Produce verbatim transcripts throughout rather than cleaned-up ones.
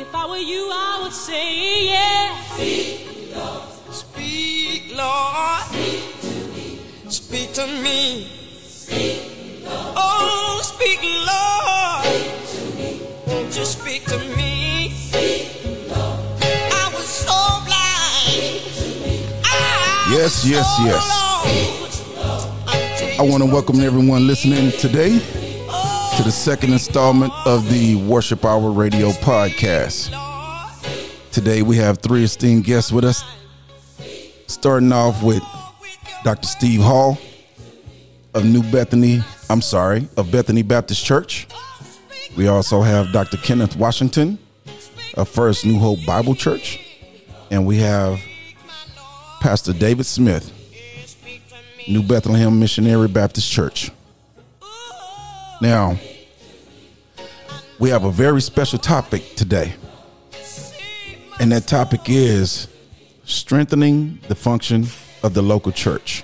If I were you, I would say yes. Speak, Lord. Speak, Lord. Speak to me. Speak to me. Speak, Lord. Oh, speak, Lord. Speak to me. Won't you speak to me? Speak, Lord. I was so blind. Speak to me. I Yes, was yes, so yes. lost. I want to welcome everyone listening today to the second installment of the Worship Hour Radio podcast. Today we have three esteemed guests with us, starting off with Doctor Steve Hall of New Bethany, I'm sorry, of Bethany Baptist Church. We also have Doctor Kenneth Washington of First New Hope Bible Church. And we have Pastor David Smith, New Bethlehem Missionary Baptist Church. Now, we have a very special topic today, and that topic is strengthening the function of the local church.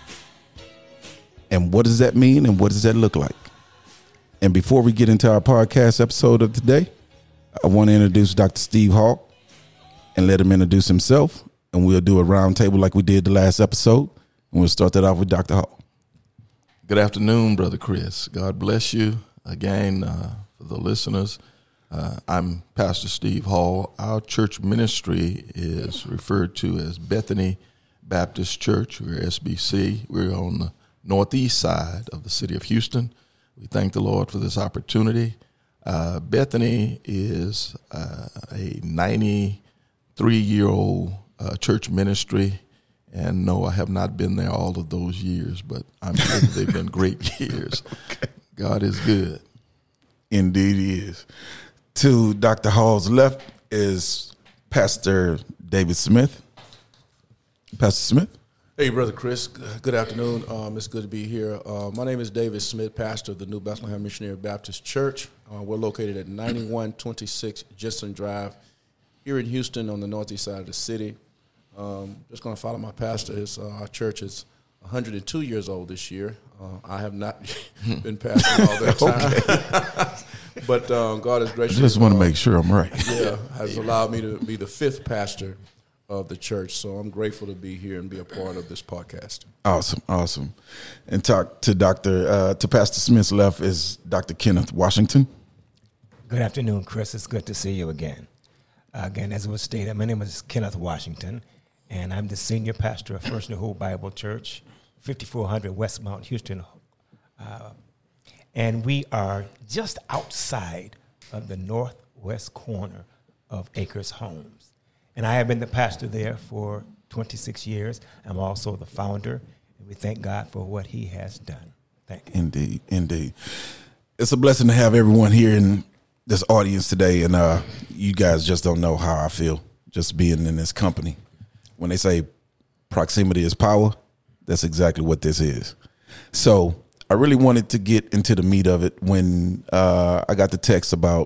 And what does that mean, and what does that look like? And before we get into our podcast episode of today, I want to introduce Doctor Steve Hall and let him introduce himself, and we'll do a round table like we did the last episode, and we'll start that off with Doctor Hall. Good afternoon, Brother Chris. God bless you. Again, uh, for the listeners, uh, I'm Pastor Steve Hall. Our church ministry is referred to as Bethany Baptist Church. We're S B C. We're on the northeast side of the city of Houston. We thank the Lord for this opportunity. Uh, Bethany is uh, a ninety-three-year-old uh, church ministry. And no, I have not been there all of those years, but I'm sure they've been great years. Okay. God is good. Indeed he is. To Doctor Hall's left is Pastor David Smith. Pastor Smith. Hey, Brother Chris. Good afternoon. Um, it's good to be here. Uh, my name is David Smith, pastor of the New Bethlehem Missionary Baptist Church. Uh, we're located at ninety-one twenty-six Jensen Drive here in Houston on the northeast side of the city. Um, just going to follow my pastor. His, uh, our church is one hundred two years old this year. Uh, I have not been pastoring all that time. But um, God is gracious. I just want to uh, make sure I'm right. Yeah, has allowed me to be the fifth pastor of the church. So I'm grateful to be here and be a part of this podcast. Awesome, awesome. And talk to Doctor Uh, to Pastor Smith's left is Doctor Kenneth Washington. Good afternoon, Chris. It's good to see you again. Uh, again, as it was stated, my name is Kenneth Washington, and I'm the senior pastor of First New Hope Bible Church, fifty-four hundred West Mount Houston. Uh, and we are just outside of the northwest corner of Acres Homes. And I have been the pastor there for twenty-six years. I'm also the founder, and we thank God for what he has done. Thank you. Indeed, indeed. It's a blessing to have everyone here in this audience today, and uh, you guys just don't know how I feel just being in this company. When they say proximity is power, that's exactly what this is. So I really wanted to get into the meat of it when uh, I got the text about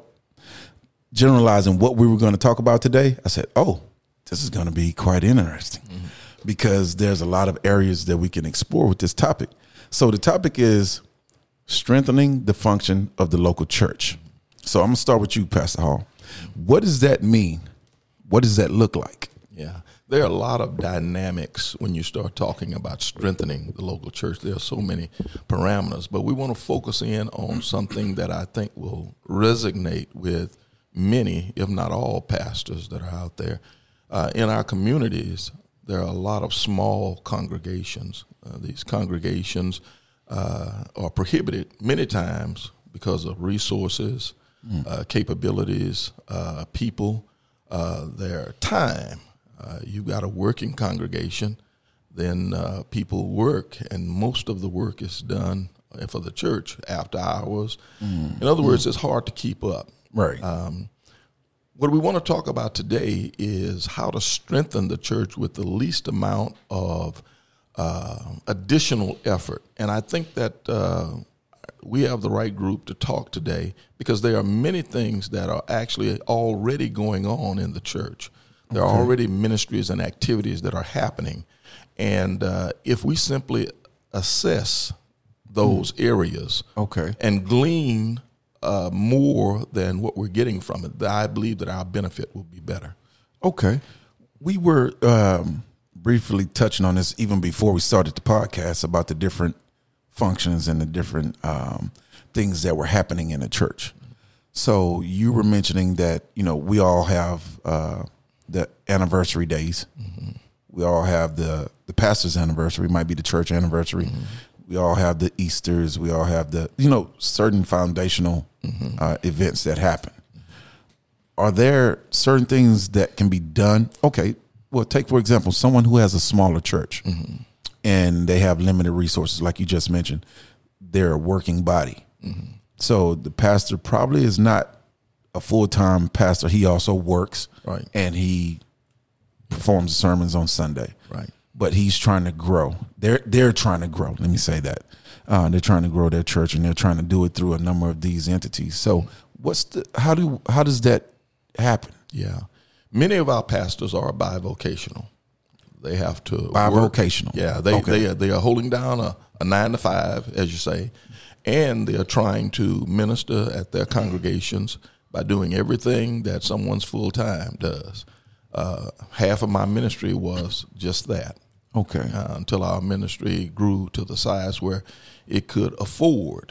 generalizing what we were going to talk about today. I said, oh, this is going to be quite interesting mm-hmm. because there's a lot of areas that we can explore with this topic. So the topic is strengthening the function of the local church. So I'm going to start with you, Pastor Hall. What does that mean? What does that look like? Yeah, there are a lot of dynamics when you start talking about strengthening the local church. There are so many parameters, but we want to focus in on something that I think will resonate with many, if not all, pastors that are out there. Uh, in our communities, there are a lot of small congregations. Uh, these congregations uh, are prohibited many times because of resources, mm. uh, capabilities, uh, people, uh, their time. Uh, you've got a working congregation, then uh, people work, and most of the work is done for the church after hours. Mm. In other words, mm. it's hard to keep up. Right. Um, what we want to talk about today is how to strengthen the church with the least amount of uh, additional effort. And I think that uh, we have the right group to talk today because there are many things that are actually already going on in the church. There are already ministries and activities that are happening. And uh, if we simply assess those mm. areas okay. and glean uh, more than what we're getting from it, I believe that our benefit will be better. Okay. We were um, briefly touching on this even before we started the podcast about the different functions and the different um, things that were happening in the church. So you were mentioning that, you know, we all have uh, the anniversary days. Mm-hmm. We all have the, the pastor's anniversary, might be the church anniversary. Mm-hmm. We all have the Easters. We all have the, you know, certain foundational mm-hmm. uh, events that happen. Are there certain things that can be done? Okay, well, take, for example, someone who has a smaller church mm-hmm. and they have limited resources, like you just mentioned. They're a working body. Mm-hmm. So the pastor probably is not a full-time pastor. He also works, right, and he performs sermons on Sunday. Right. But he's trying to grow. They're they're trying to grow. Let me say that. Uh, they're trying to grow their church, and they're trying to do it through a number of these entities. So, what's the how do how does that happen? Yeah, many of our pastors are bivocational. They have to bivocational. Work. Yeah, they okay. they are, they are holding down a, a nine to five, as you say, and they are trying to minister at their congregations by doing everything that someone's full time does. Uh, half of my ministry was just that. Okay. Uh, until our ministry grew to the size where it could afford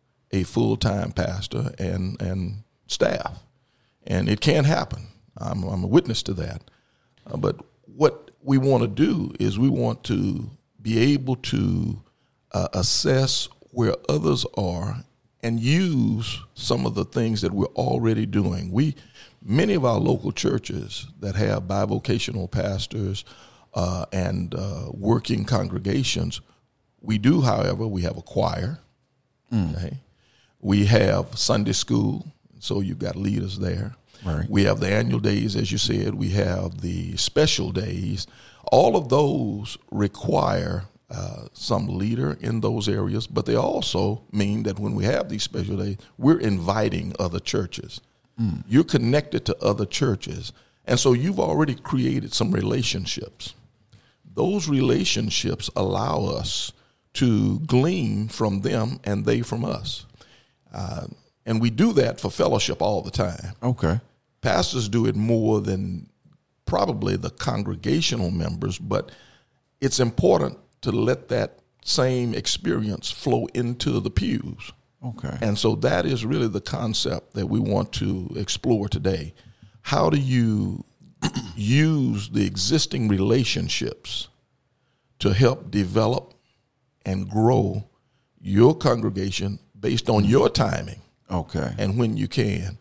a full-time pastor and, and staff. And it can happen. I'm, I'm a witness to that. Uh, but what we want to do is we want to be able to uh, assess where others are and use some of the things that we're already doing. We, many of our local churches that have bivocational pastors Uh, and uh, working congregations, we do, however, we have a choir. Mm. Okay? We have Sunday school, so you've got leaders there. Right. We have the annual days, as you said. We have the special days. All of those require uh, some leader in those areas, but they also mean that when we have these special days, we're inviting other churches. Mm. You're connected to other churches, and so you've already created some relationships. Those relationships allow us to glean from them and they from us. Uh, and we do that for fellowship all the time. Okay. Pastors do it more than probably the congregational members, but it's important to let that same experience flow into the pews. Okay. And so that is really the concept that we want to explore today. How do you use the existing relationships to help develop and grow your congregation based on your timing? Okay. And when you can,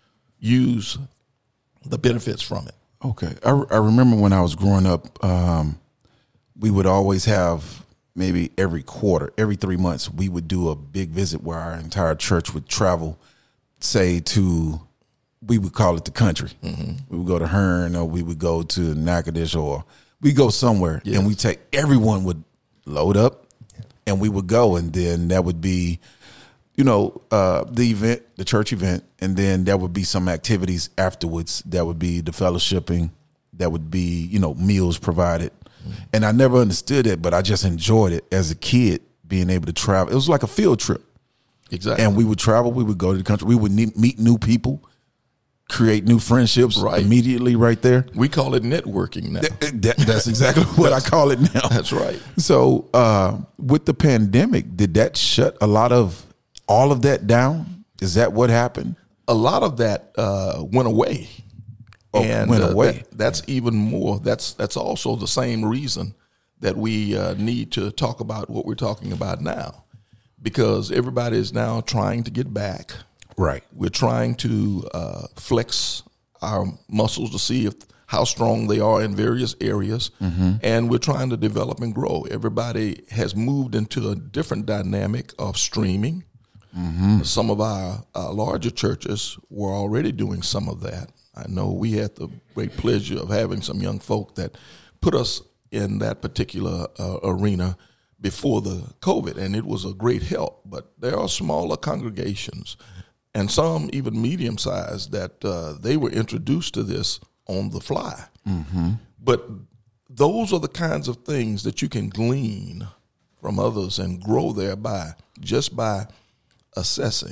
use the benefits from it. Okay. I, I remember when I was growing up, um, we would always have maybe every quarter, every three months, we would do a big visit where our entire church would travel, say, to, we would call it the country. Mm-hmm. We would go to Hearn, or we would go to Natchitoches, or we go somewhere, yes. And we take, everyone would load up, and we would go, and then that would be, you know, uh, the event, the church event, and then there would be some activities afterwards. That would be the fellowshipping, that would be, you know, meals provided. Mm-hmm. And I never understood it, but I just enjoyed it as a kid, being able to travel. It was like a field trip. Exactly. And we would travel, we would go to the country, we would meet new people, create new friendships right. immediately right there. We call it networking now. That, that, that's exactly what I call it now. That's right. So uh, with the pandemic, did that shut a lot of, all of that down? Is that what happened? A lot of that uh, went away. Oh, and went uh, away. That, that's even more, that's, that's also the same reason that we uh, need to talk about what we're talking about now. Because everybody is now trying to get back. Right. We're trying to uh, flex our muscles to see if how strong they are in various areas, mm-hmm. and we're trying to develop and grow. Everybody has moved into a different dynamic of streaming. Mm-hmm. Some of our uh, larger churches were already doing some of that. I know we had the great pleasure of having some young folk that put us in that particular uh, arena before the COVID, and it was a great help. But there are smaller congregations, and some even medium-sized, that uh, they were introduced to this on the fly. Mm-hmm. But those are the kinds of things that you can glean from others and grow thereby just by assessing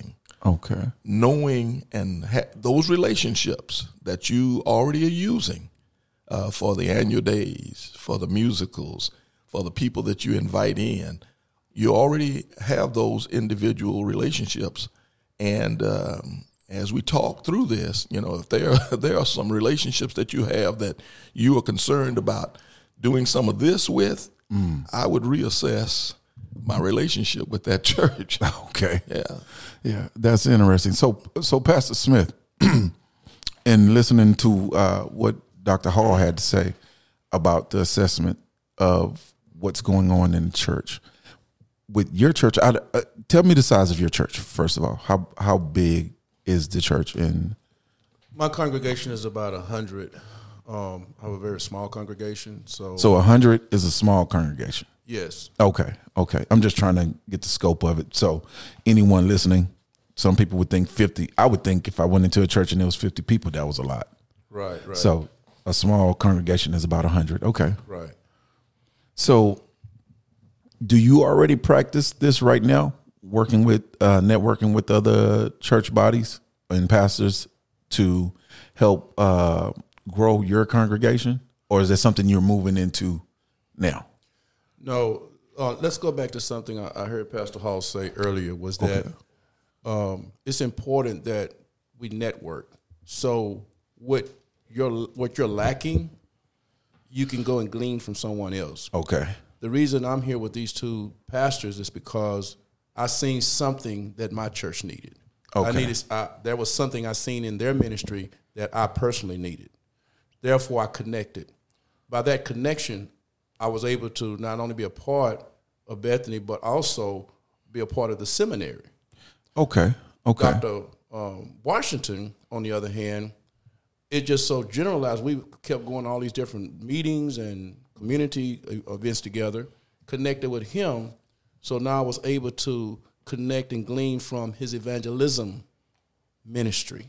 Okay. Knowing and ha- those relationships that you already are using uh, for the annual days, for the musicals, for the people that you invite in, you already have those individual relationships. And um, as we talk through this, you know, if there there are some relationships that you have that you are concerned about doing some of this with, mm. I would reassess my relationship with that church. Okay. Yeah. Yeah, that's interesting. So, so Pastor Smith, in listening to uh, what Doctor Hall had to say about the assessment of what's going on in the church, with your church, I, uh, tell me the size of your church, first of all. How how big is the church in? My congregation is about one hundred. Um, I have a very small congregation. So, so one hundred is a small congregation? Yes. Okay, okay. I'm just trying to get the scope of it. So anyone listening, some people would think fifty. I would think if I went into a church and there was fifty people, that was a lot. Right, right. So a small congregation is about one hundred. Okay. Right. So do you already practice this right now, working with, uh, networking with other church bodies and pastors to help uh, grow your congregation? Or is that something you're moving into now? No, uh, let's go back to something I, I heard Pastor Hall say earlier, was that okay. um, it's important that we network. So what you're, what you're lacking, you can go and glean from someone else. Okay. The reason I'm here with these two pastors is because I seen something that my church needed. Okay. I needed. I, there was something I seen in their ministry that I personally needed. Therefore, I connected. By that connection, I was able to not only be a part of Bethany, but also be a part of the seminary. Okay. Okay. Doctor Um, Washington, on the other hand, it just so generalized. We kept going to all these different meetings and community events together, connected with him. So now I was able to connect and glean from his evangelism ministry.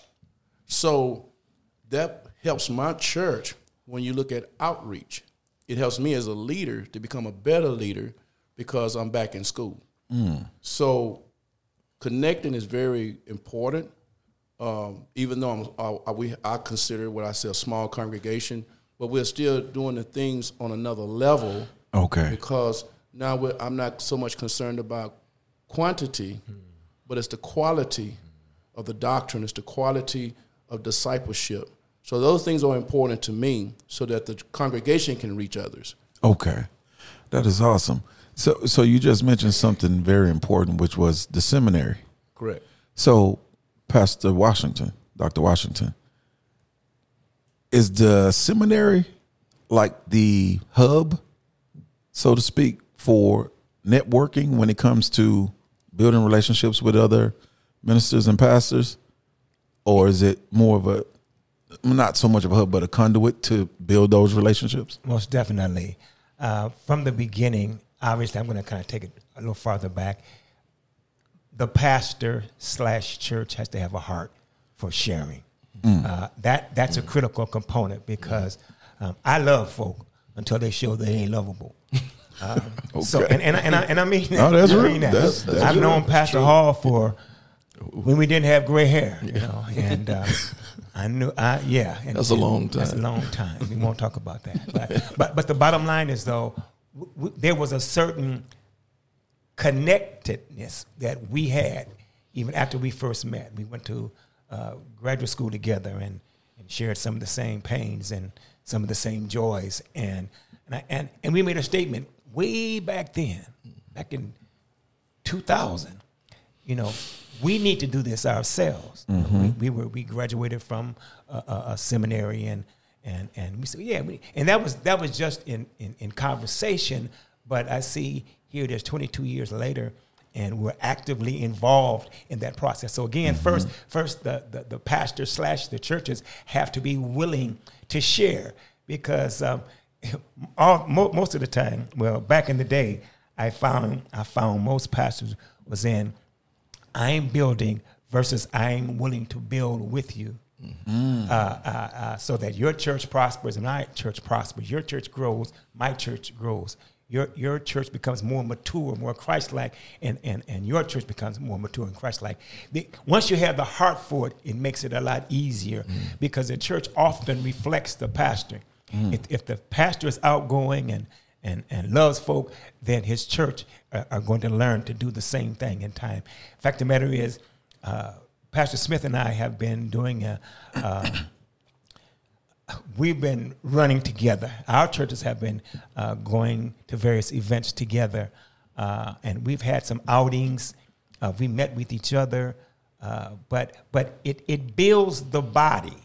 So that helps my church when you look at outreach. It helps me as a leader to become a better leader because I'm back in school. Mm. So connecting is very important. Um, even though I'm, I, I, we, I consider what I say a small congregation, but we're still doing the things on another level. Okay. Because now we're, I'm not so much concerned about quantity, mm. but it's the quality of the doctrine. It's the quality of discipleship. So those things are important to me so that the congregation can reach others. Okay. That is awesome. So so you just mentioned something very important, which was the seminary. Correct. So Pastor Washington, Doctor Washington, is the seminary like the hub, so to speak, for networking when it comes to building relationships with other ministers and pastors? Or is it more of a, not so much of a hub, but a conduit to build those relationships? Most definitely. Uh, from the beginning, obviously, I'm going to kind of take it a little farther back. The pastor slash church has to have a heart for sharing. Mm. Uh, that that's mm. a critical component because um, I love folk until they show they ain't lovable. Um, okay. So and and I, and I, and I mean that. Oh, that's I real. mean that. That's, that's I've real. known Pastor Hall for when we didn't have gray hair, you know, and uh, I knew, I, yeah. And, that's a long time. That's a long time. We won't talk about that. But but, but the bottom line is, though, w- w- there was a certain connectedness that we had even after we first met. We went to uh, graduate school together and, and shared some of the same pains and some of the same joys. And and, I, and and we made a statement way back then, back in two thousand, you know, we need to do this ourselves. Mm-hmm. We, we were we graduated from a, a, a seminary, and and and we said, yeah, we, and that was that was just in, in, in conversation. But I see here, there's twenty-two years later, and we're actively involved in that process. So again, mm-hmm. first first the, the the pastor slash the churches have to be willing to share, because um, all, mo- most of the time, well, back in the day, I found I found most pastors was in, I'm building versus I'm willing to build with you, mm-hmm. uh, uh, uh, so that your church prospers and my church prospers. Your church grows, my church grows. your your church becomes more mature, more Christ-like, and, and, and your church becomes more mature and Christ-like. The, once you have the heart for it, it makes it a lot easier mm. because the church often reflects the pastor. Mm. If, if the pastor is outgoing and, and, and loves folk, then his church are, are going to learn to do the same thing in time. Fact of the matter is, uh, Pastor Smith and I have been doing a, uh, we've been running together. Our churches have been uh, going to various events together, uh, and we've had some outings. Uh, we met with each other, uh, but but it, it builds the body.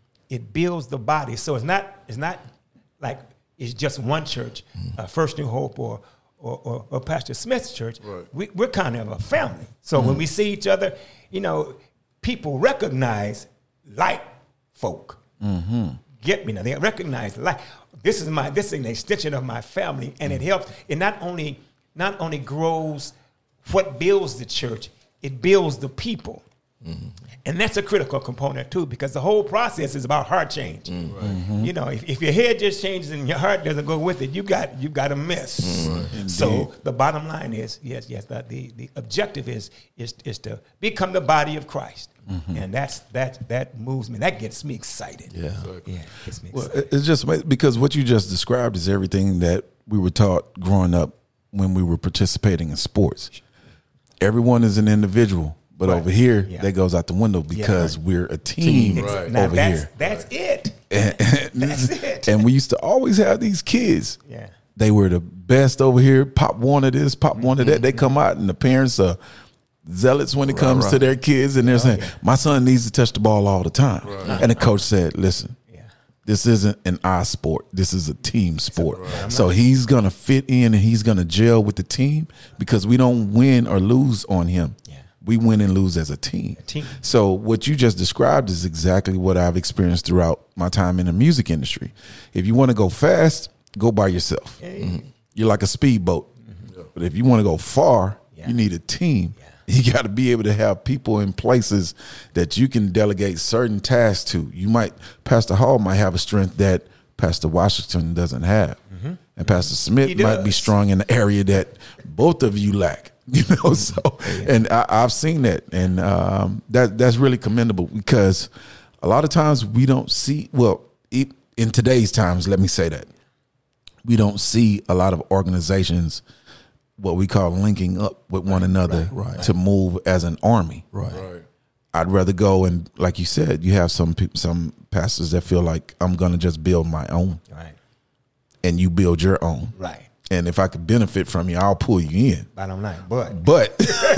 It builds the body. So it's not it's not like it's just one church, uh, First New Hope or or, or, or Pastor Smith's church. Right. We, we're kind of a family. So mm-hmm. when we see each other, you know, people recognize like folk. Mm-hmm. Get me now? They recognize like this is my this is an extension of my family, and mm-hmm. it helps. It not only not only grows what builds the church, it builds the people, mm-hmm. and that's a critical component too, because the whole process is about heart change. Mm-hmm. You know, if, if your head just changes and your heart doesn't go with it, you got you got a mess. Mm-hmm. So the bottom line is yes, yes. The, the the objective is is is to become the body of Christ. Mm-hmm. And that's that that moves me. That gets me excited. Yeah, yeah, it gets me well, excited. It's just because what you just described is everything that we were taught growing up when we were participating in sports. Everyone is an individual, but right. over here yeah. that goes out the window because yeah, right. we're a team, team right. now over that's, here. That's it. And, that's it. And we used to always have these kids. Yeah, they were the best over here. Pop wanted this, Pop wanted mm-hmm. that. They come out and the parents are zealots when it comes right, right. to their kids, and they're oh, saying, yeah. my son needs to touch the ball all the time. Right. And the coach said, listen, yeah. this isn't an eye sport. This is a team sport. Right. So he's going to fit in and he's going to gel with the team because we don't win or lose on him. Yeah. We win and lose as a team. a team. So what you just described is exactly what I've experienced throughout my time in the music industry. If you want to go fast, go by yourself. Hey. Mm-hmm. You're like a speedboat. Mm-hmm. Yeah. But if you want to go far, yeah. you need a team. Yeah. You got to be able to have people in places that you can delegate certain tasks to. You might, Pastor Hall might have a strength that Pastor Washington doesn't have. Mm-hmm. And Pastor Smith might be strong in the area that both of you lack. You know, so, and I, I've seen that. And um, that that's really commendable because a lot of times we don't see, well, in today's times, let me say that, we don't see a lot of organizations what we call linking up with one another right, right. to move as an army. Right. right. I'd rather go and, like you said, you have some people, some pastors that feel like I'm going to just build my own. Right. And you build your own. Right. And if I could benefit from you, I'll pull you in. Bottom line, but. But,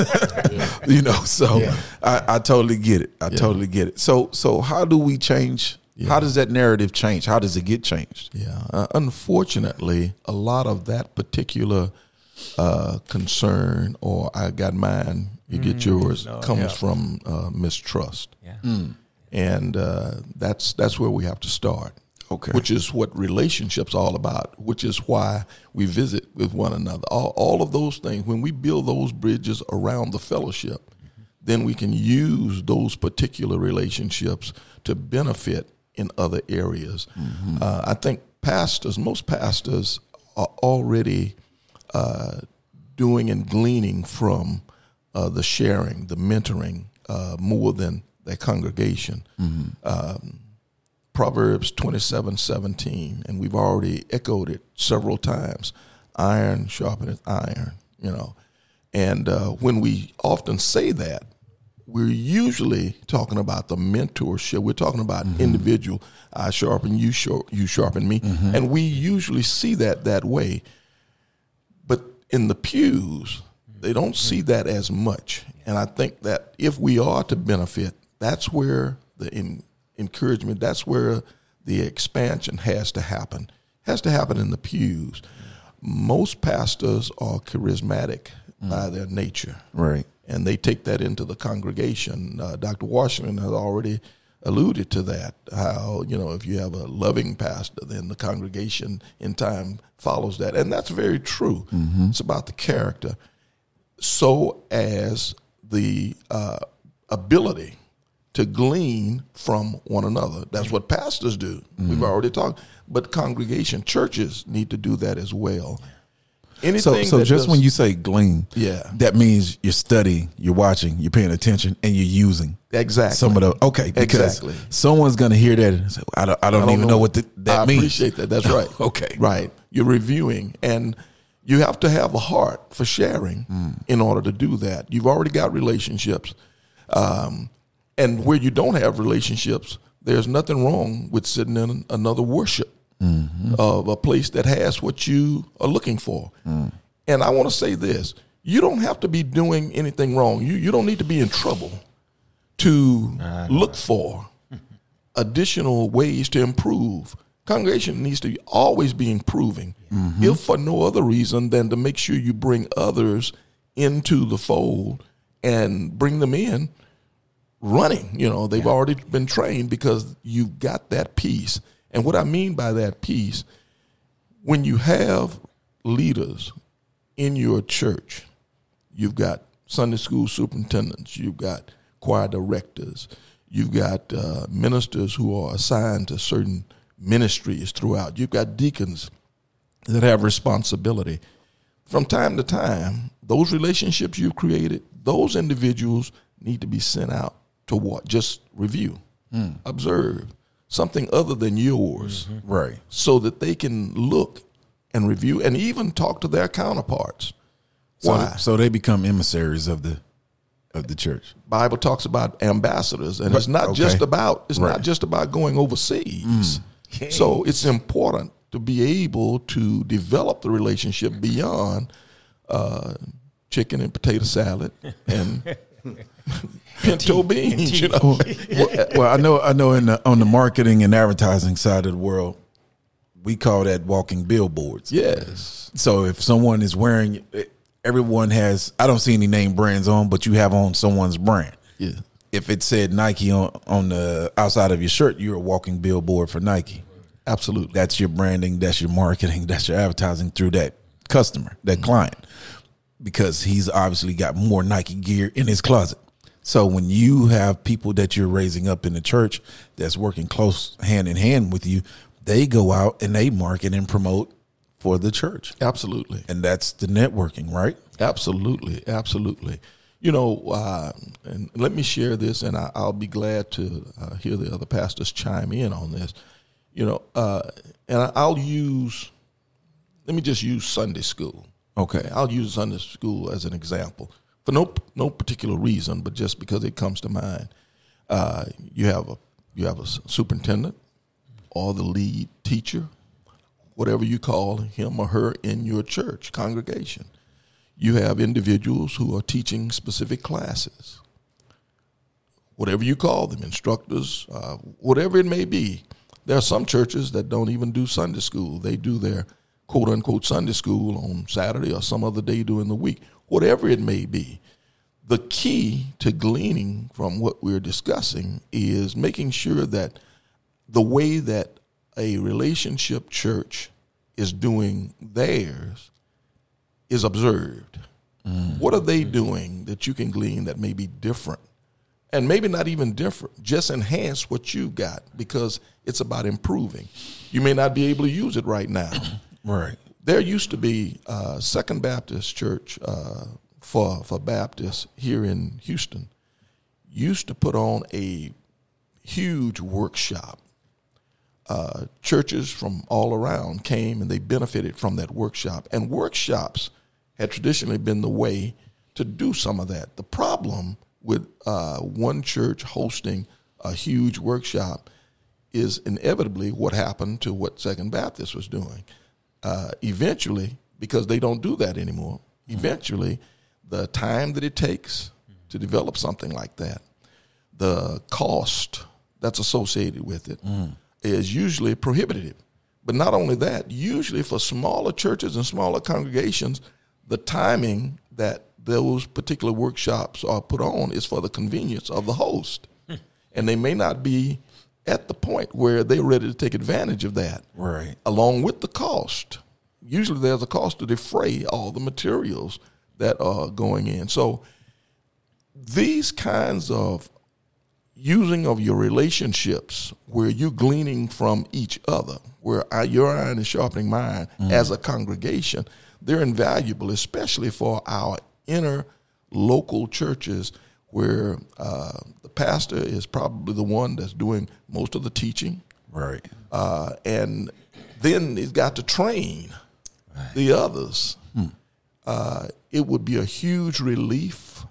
you know, so yeah. I, I totally get it. I yeah. totally get it. So, so how do we change? Yeah. How does that narrative change? How does it get changed? Yeah. Uh, unfortunately, a lot of that particular Uh, concern, or I got mine, you get mm, yours, no, comes yeah. from uh, mistrust, yeah. mm. and uh, that's that's where we have to start. Okay, which is what relationships all about. Which is why we visit with one another. All all of those things. When we build those bridges around the fellowship, mm-hmm. then we can use those particular relationships to benefit in other areas. Mm-hmm. Uh, I think pastors, most pastors, are already Uh, doing and gleaning from uh, the sharing, the mentoring, uh, more than their congregation. Mm-hmm. Um, Proverbs twenty-seven seventeen, and we've already echoed it several times. Iron sharpeneth iron, you know. And uh, when we often say that, we're usually talking about the mentorship. We're talking about mm-hmm. individual. I sharpen you, sharp, you sharpen me. Mm-hmm. And we usually see that that way. In the pews, they don't see that as much. And I think that if we are to benefit, that's where the in, encouragement, that's where the expansion has to happen. Has to happen in the pews. Most pastors are charismatic mm. by their nature. Right. And they take that into the congregation. Uh, Doctor Washington has already alluded to that, how, you know, if you have a loving pastor, then the congregation in time follows that. And that's very true. Mm-hmm. It's about the character. So as the uh, ability to glean from one another. That's what pastors do. Mm-hmm. We've already talked. But congregation, churches need to do that as well. Anything So, so that just does- when you say glean, Yeah. that means you're studying, you're watching, you're paying attention, and you're using Exactly. some of the okay. Because Exactly. some's going to hear that and say, I don't, I don't, I don't even know, what the, that I means. appreciate that. That's right. Okay. Right. You're reviewing, and you have to have a heart for sharing Mm. in order to do that. You've already got relationships. Um, and where you don't have relationships, there's nothing wrong with sitting in another worship Mm-hmm. of a place that has what you are looking for. Mm. And I want to say this. You don't have to be doing anything wrong. You, you don't need to be in trouble to look for additional ways to improve. Congregation needs to always be improving, Mm-hmm. if for no other reason than to make sure you bring others into the fold and bring them in running. You know, they've already been trained because you've got that piece. And what I mean by that piece, when you have leaders in your church, you've got Sunday school superintendents, you've got choir directors, you've got uh, ministers who are assigned to certain ministries throughout, you've got deacons that have responsibility. From time to time, those relationships you've created, those individuals need to be sent out to what? Just review, mm. observe, something other than yours, Mm-hmm. Right. so that they can look and review and even talk to their counterparts. So, Why? so they become emissaries of the of the church. Bible talks about ambassadors, and it's not Okay. just about it's Right. not just about going overseas. So it's important to be able to develop the relationship beyond uh, chicken and potato salad and pinto beans. You know, well, well, I know, I know. In the, on the marketing and advertising side of the world, we call that walking billboards. yes, So if someone is wearing, everyone has. I don't see any name brands on, but you have on someone's brand. yeah, If it said Nike on on the outside of your shirt, you're a walking billboard for Nike. absolutely. That's your branding. That's your marketing. That's your advertising through that customer, that client, because he's obviously got more Nike gear in his closet. So when you have people that you're raising up in the church that's working close hand in hand with you, they go out and they market and promote for the church. Absolutely. And that's the networking, right? Absolutely, absolutely. You know, uh, and let me share this, and I, I'll be glad to uh, hear the other pastors chime in on this. You know, uh, and I, I'll use, let me just use Sunday school. Okay. I'll use Sunday school as an example for no no particular reason, but just because it comes to mind. Uh, you have a you have a superintendent or the lead teacher, whatever you call him or her in your church congregation. You have individuals who are teaching specific classes, whatever you call them, instructors, uh, whatever it may be. There are some churches that don't even do Sunday school. They do their quote unquote Sunday school on Saturday or some other day during the week, whatever it may be. The key to gleaning from what we're discussing is making sure that the way that a relationship church is doing theirs is observed. Mm. What are they doing that you can glean that may be different? And maybe not even different, just enhance what you got, because it's about improving. You may not be able to use it right now. Right. There used to be a Second Baptist Church uh, for, for Baptists here in Houston, used to put on a huge workshop. Uh, churches from all around came and they benefited from that workshop. And workshops had traditionally been the way to do some of that. The problem with uh, one church hosting a huge workshop is inevitably what happened to what Second Baptist was doing. Uh, eventually, because they don't do that anymore, eventually the time that it takes to develop something like that, the cost that's associated with it, mm. is usually prohibitive. But not only that, usually for smaller churches and smaller congregations, the timing that those particular workshops are put on is for the convenience of the host. Hmm. And they may not be at the point where they're ready to take advantage of that. Right. Along with the cost. Usually there's a cost to defray all the materials that are going in. So these kinds of using of your relationships where you're gleaning from each other, where your iron is sharpening mine mm. as a congregation, they're invaluable, especially for our inner local churches where uh, the pastor is probably the one that's doing most of the teaching. Right. Uh, and then he's got to train right. the others. Hmm. Uh, it would be a huge relief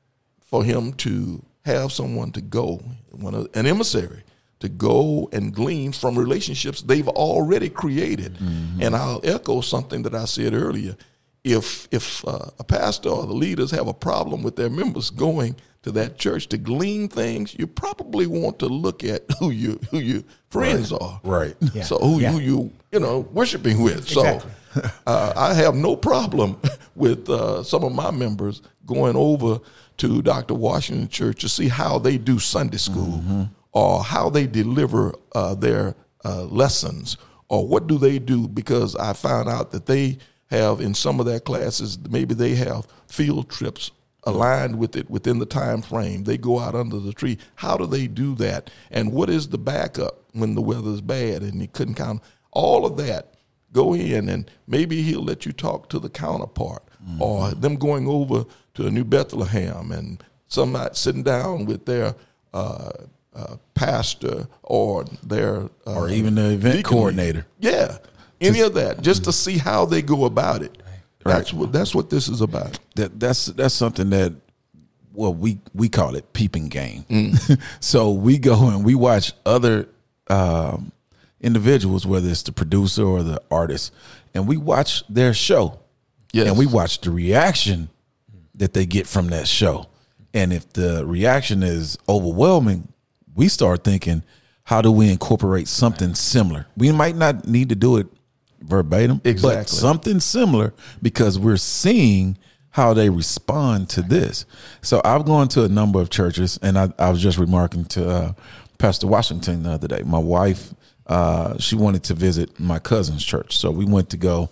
for him to have someone to go, one of, an emissary, to go and glean from relationships they've already created. Mm-hmm. And I'll echo something that I said earlier. If if uh, a pastor or the leaders have a problem with their members going to that church to glean things, you probably want to look at who you who your friends right. are. Right. Yeah. So who, yeah. who you you know worshiping with. Exactly. So uh, I have no problem with uh, some of my members going over to Doctor Washington Church to see how they do Sunday school mm-hmm. or how they deliver uh, their uh, lessons or what do they do, because I found out that they have in some of their classes, maybe they have field trips aligned with it within the time frame. They go out under the tree. How do they do that? And what is the backup when the weather's bad and you couldn't count? All of that. Go in and maybe he'll let you talk to the counterpart mm-hmm. or them going over to a New Bethlehem and somebody sitting down with their uh, uh, pastor or their uh, or even the event deacon. coordinator. Yeah. Any of that, just to see how they go about it. Right. That's what that's what this is about. That that's that's something that well we we call it peeping game. Mm. So we go and we watch other um, individuals, whether it's the producer or the artist, and we watch their show. Yes. And we watch the reaction that they get from that show. And if the reaction is overwhelming, we start thinking, how do we incorporate something similar? We might not need to do it verbatim, exactly. but something similar, because we're seeing how they respond to this. So I've gone to a number of churches, and I, I was just remarking to uh, Pastor Washington the other day. My wife, uh, she wanted to visit my cousin's church. So we went to go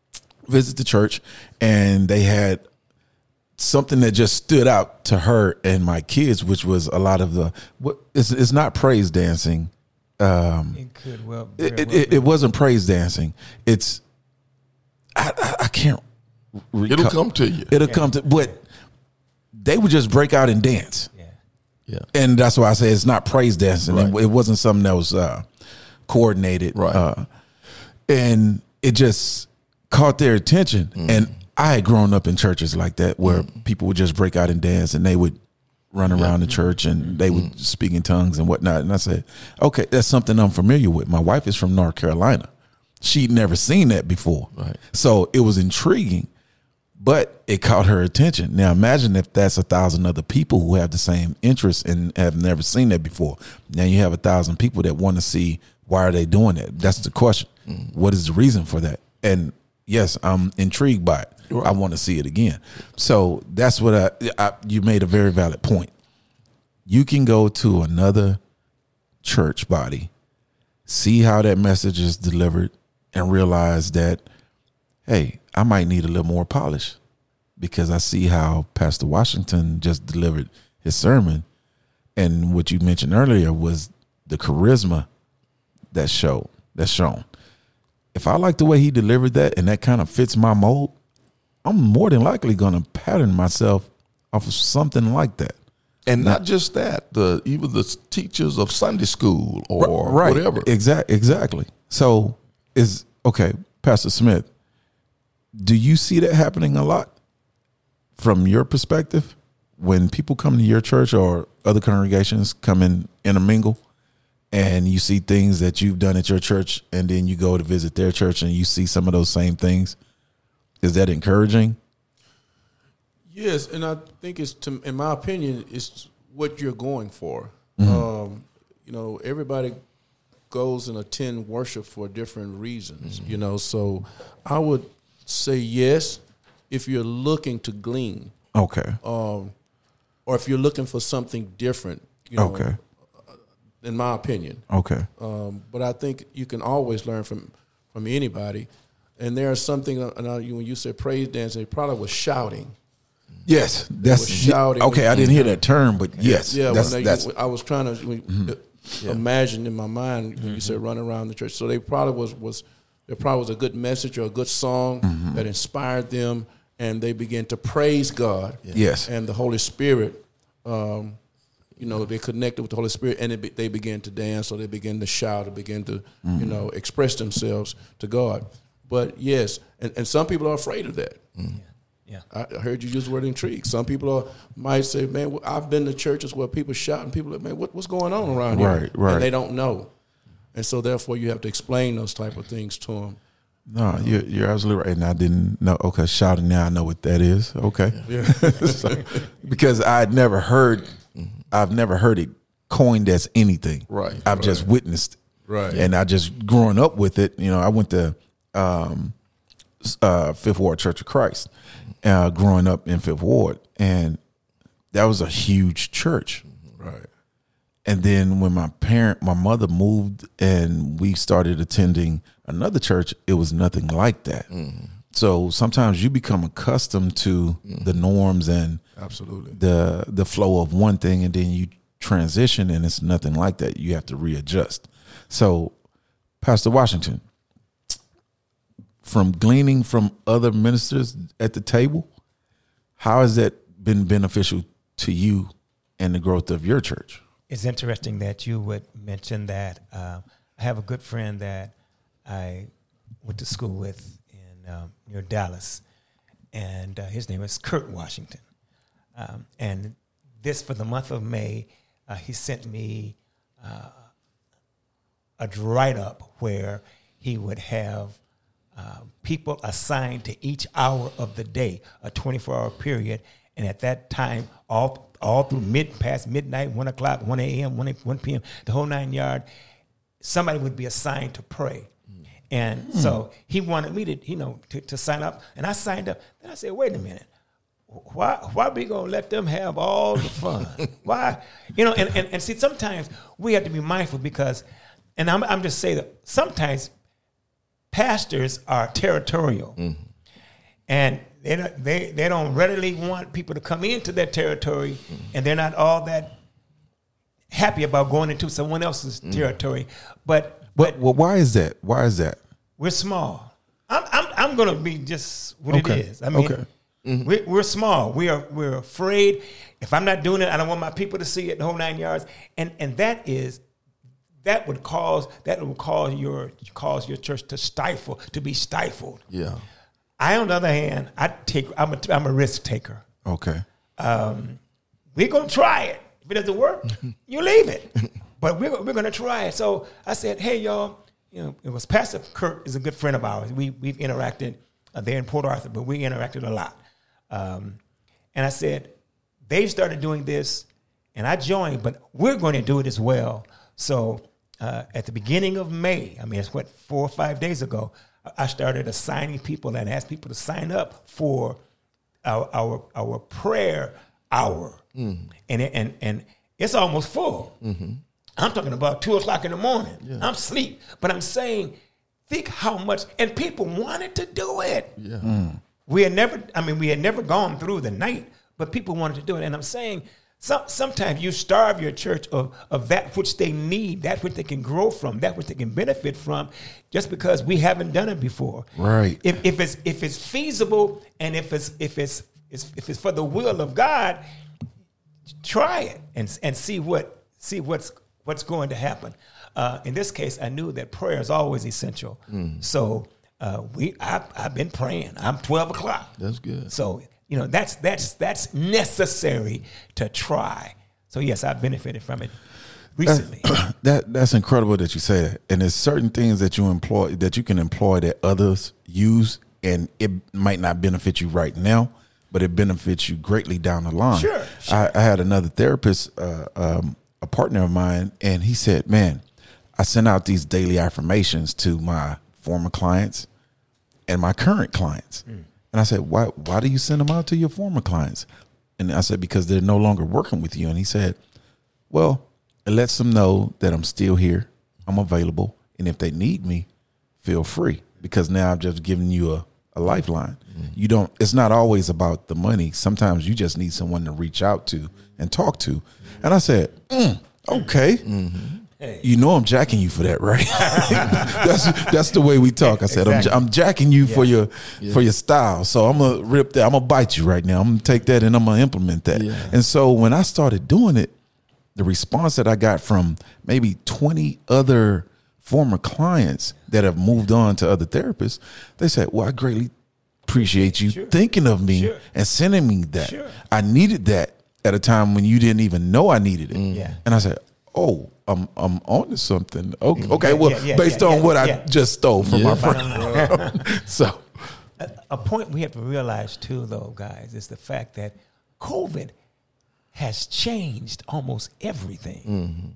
visit the church, and they had something that just stood out to her and my kids, which was a lot of the, what it's, it's not praise dancing. Um, It could well. it, very it, well it, be. it wasn't praise dancing. It's, I, I, I can't. Reco- It'll come to you. It'll come to, but they would just break out and dance. Yeah. Yeah. And that's why I say it's not praise dancing. Right. It, it wasn't something that was uh, coordinated. Right. Uh, and it just caught their attention. Mm. And I had grown up in churches like that where mm. people would just break out and dance, and they would run around yeah. the church and they would mm. speak in tongues and whatnot. And I said, okay, that's something I'm familiar with. My wife is from North Carolina. She'd never seen that before. Right. So it was intriguing, but it caught her attention. Now imagine if that's a thousand other people who have the same interest and have never seen that before. Now you have a thousand people that want to see, why are they doing that? That's the question. Mm. What is the reason for that? And yes, I'm intrigued by it. Right. I want to see it again. So that's what I, I, you made a very valid point. You can go to another church body, see how that message is delivered, and realize that, hey, I might need a little more polish, because I see how Pastor Washington just delivered his sermon. And what you mentioned earlier was the charisma that showed, that's shown. If I like the way he delivered that and that kind of fits my mold, I'm more than likely going to pattern myself off of something like that. And not, not just that, the even the teachers of Sunday school or right, whatever. Exactly. Exactly. So is okay, Pastor Smith, do you see that happening a lot from your perspective when people come to your church or other congregations come in intermingle, and you see things that you've done at your church, and then you go to visit their church and you see some of those same things? Is that encouraging? Yes, and I think it's, to, in my opinion, it's what you're going for. Mm-hmm. Um, you know, everybody goes and attend worship for different reasons, mm-hmm. you know, so I would say yes if you're looking to glean. Okay. Um, or if you're looking for something different, you know, okay. in my opinion. Okay. Um, but I think you can always learn from, from anybody. And there's something, uh, when you said praise dance, it probably was shouting. Yes, that's shouting. Okay, I didn't hear that term, but yes, yeah. That's, when they, that's, I was trying to mm-hmm. imagine in my mind when mm-hmm. you said run around the church. So they probably was was There probably was a good message or a good song mm-hmm. that inspired them, and they began to praise God. Yes. And the Holy Spirit, um, you know, they connected with the Holy Spirit, and it be, they began to dance, or they began to shout, or began to, mm-hmm. you know, express themselves to God. But yes, and, and some people are afraid of that. Mm-hmm. Yeah. I heard you use the word intrigue. Some people are, might say, man, I've been to churches where people shout, and people are like, man, what, what's going on around here? Right, right. And they don't know. And so, therefore, you have to explain those type of things to them. No, you're, you're absolutely right. And I didn't know. Okay, shouting now, I know what that is. Okay. Yeah. So, because I had never heard, I've never heard it coined as anything. Right. I've right. just witnessed. Right. And I just, growing up with it, you know, I went to um, uh, Fifth Ward Church of Christ, uh, growing up in Fifth Ward. And that was a huge church. Right. And then when my parent, my mother moved and we started attending another church, it was nothing like that. Mm-hmm. So sometimes you become accustomed to mm-hmm. the norms and absolutely the the flow of one thing, and then you transition and it's nothing like that. You have to readjust. So, Pastor Washington, from gleaning from other ministers at the table, how has that been beneficial to you and the growth of your church? It's interesting that you would mention that. Uh, I have a good friend that I went to school with in um, near Dallas, and uh, his name is Kurt Washington. Um, and this, for the month of May, uh, he sent me uh, a write-up where he would have uh, people assigned to each hour of the day, a twenty-four hour period, and at that time, all all through mid past midnight, one o'clock, one a.m., one p.m., the whole nine yard, somebody would be assigned to pray. Mm. And mm. so he wanted me to, you know, to, to sign up, and I signed up. Then I said, wait a minute, why why are we gonna let them have all the fun? Why, you know? And, and and see, sometimes we have to be mindful because, and I'm I'm just saying that sometimes pastors are territorial, mm. and They don't, they they don't readily want people to come into their territory, mm-hmm. and they're not all that happy about going into someone else's mm-hmm. territory. But but well, why is that? Why is that? We're small. I'm I'm I'm going to be just what okay. it is. I mean, okay. mm-hmm. we're, we're small. We are we're afraid. If I'm not doing it, I don't want my people to see it. The whole nine yards. And and that is that would cause that would cause your cause your church to stifle to be stifled. Yeah. I, on the other hand, I take. I'm a, I'm a risk taker. Okay. Um, we're gonna try it. If it doesn't work, you leave it. But we're we're gonna try it. So I said, hey y'all, you know, it was Pastor Kurt is a good friend of ours. We we've interacted uh, there in Port Arthur, but we interacted a lot. Um, and I said, they've started doing this, and I joined, but we're going to do it as well. So uh, at the beginning of May, I mean, it's what four or five days ago. I started assigning people and asked people to sign up for our our, our prayer hour, mm-hmm. and and and it's almost full. Mm-hmm. I'm talking about two o'clock in the morning. Yeah. I'm asleep, but I'm saying, think how much, and people wanted to do it. Yeah, mm. we had never. I mean, we had never gone through the night, but people wanted to do it, and I'm saying. Some, sometimes you starve your church of, of that which they need, that which they can grow from, that which they can benefit from, just because we haven't done it before. Right. If, if it's if it's feasible and if it's if it's if it's for the will of God, try it and and see what see what's what's going to happen. Uh, in this case, I knew that prayer is always essential. Mm. So uh, we I, I've been praying. I'm twelve o'clock. That's good. So. You know, that's that's that's necessary to try. So yes, I benefited from it recently. That, that that's incredible that you say that. And there's certain things that you employ that you can employ that others use, and it might not benefit you right now, but it benefits you greatly down the line. Sure. sure. I, I had another therapist, uh, um, a partner of mine, and he said, "Man, I send out these daily affirmations to my former clients and my current clients." Mm. And I said, why why do you send them out to your former clients? And I said, because they're no longer working with you. And he said, well, it lets them know that I'm still here. I'm available. And if they need me, feel free. Because now I've just given you a, a lifeline. Mm-hmm. You don't, it's not always about the money. Sometimes you just need someone to reach out to and talk to. And I said, mm, okay. Mm-hmm. you know I'm jacking you for that, right? that's that's the way we talk. I said, Exactly. I'm, I'm jacking you for Yeah. your Yeah. for your style. So I'm gonna rip that. I'm gonna bite you right now. I'm gonna take that and I'm gonna implement that. Yeah. And so when I started doing it, the response that I got from maybe twenty other former clients that have moved on to other therapists, they said, well, I greatly appreciate you Sure. thinking of me Sure. and sending me that. Sure. I needed that at a time when you didn't even know I needed it. Yeah. And I said, oh, I'm I'm on to something. Okay, okay well, yeah, yeah, based yeah, on yeah, what I yeah. just stole from my Yeah. friend. So A point we have to realize too, though, guys, is the fact that COVID has changed almost everything.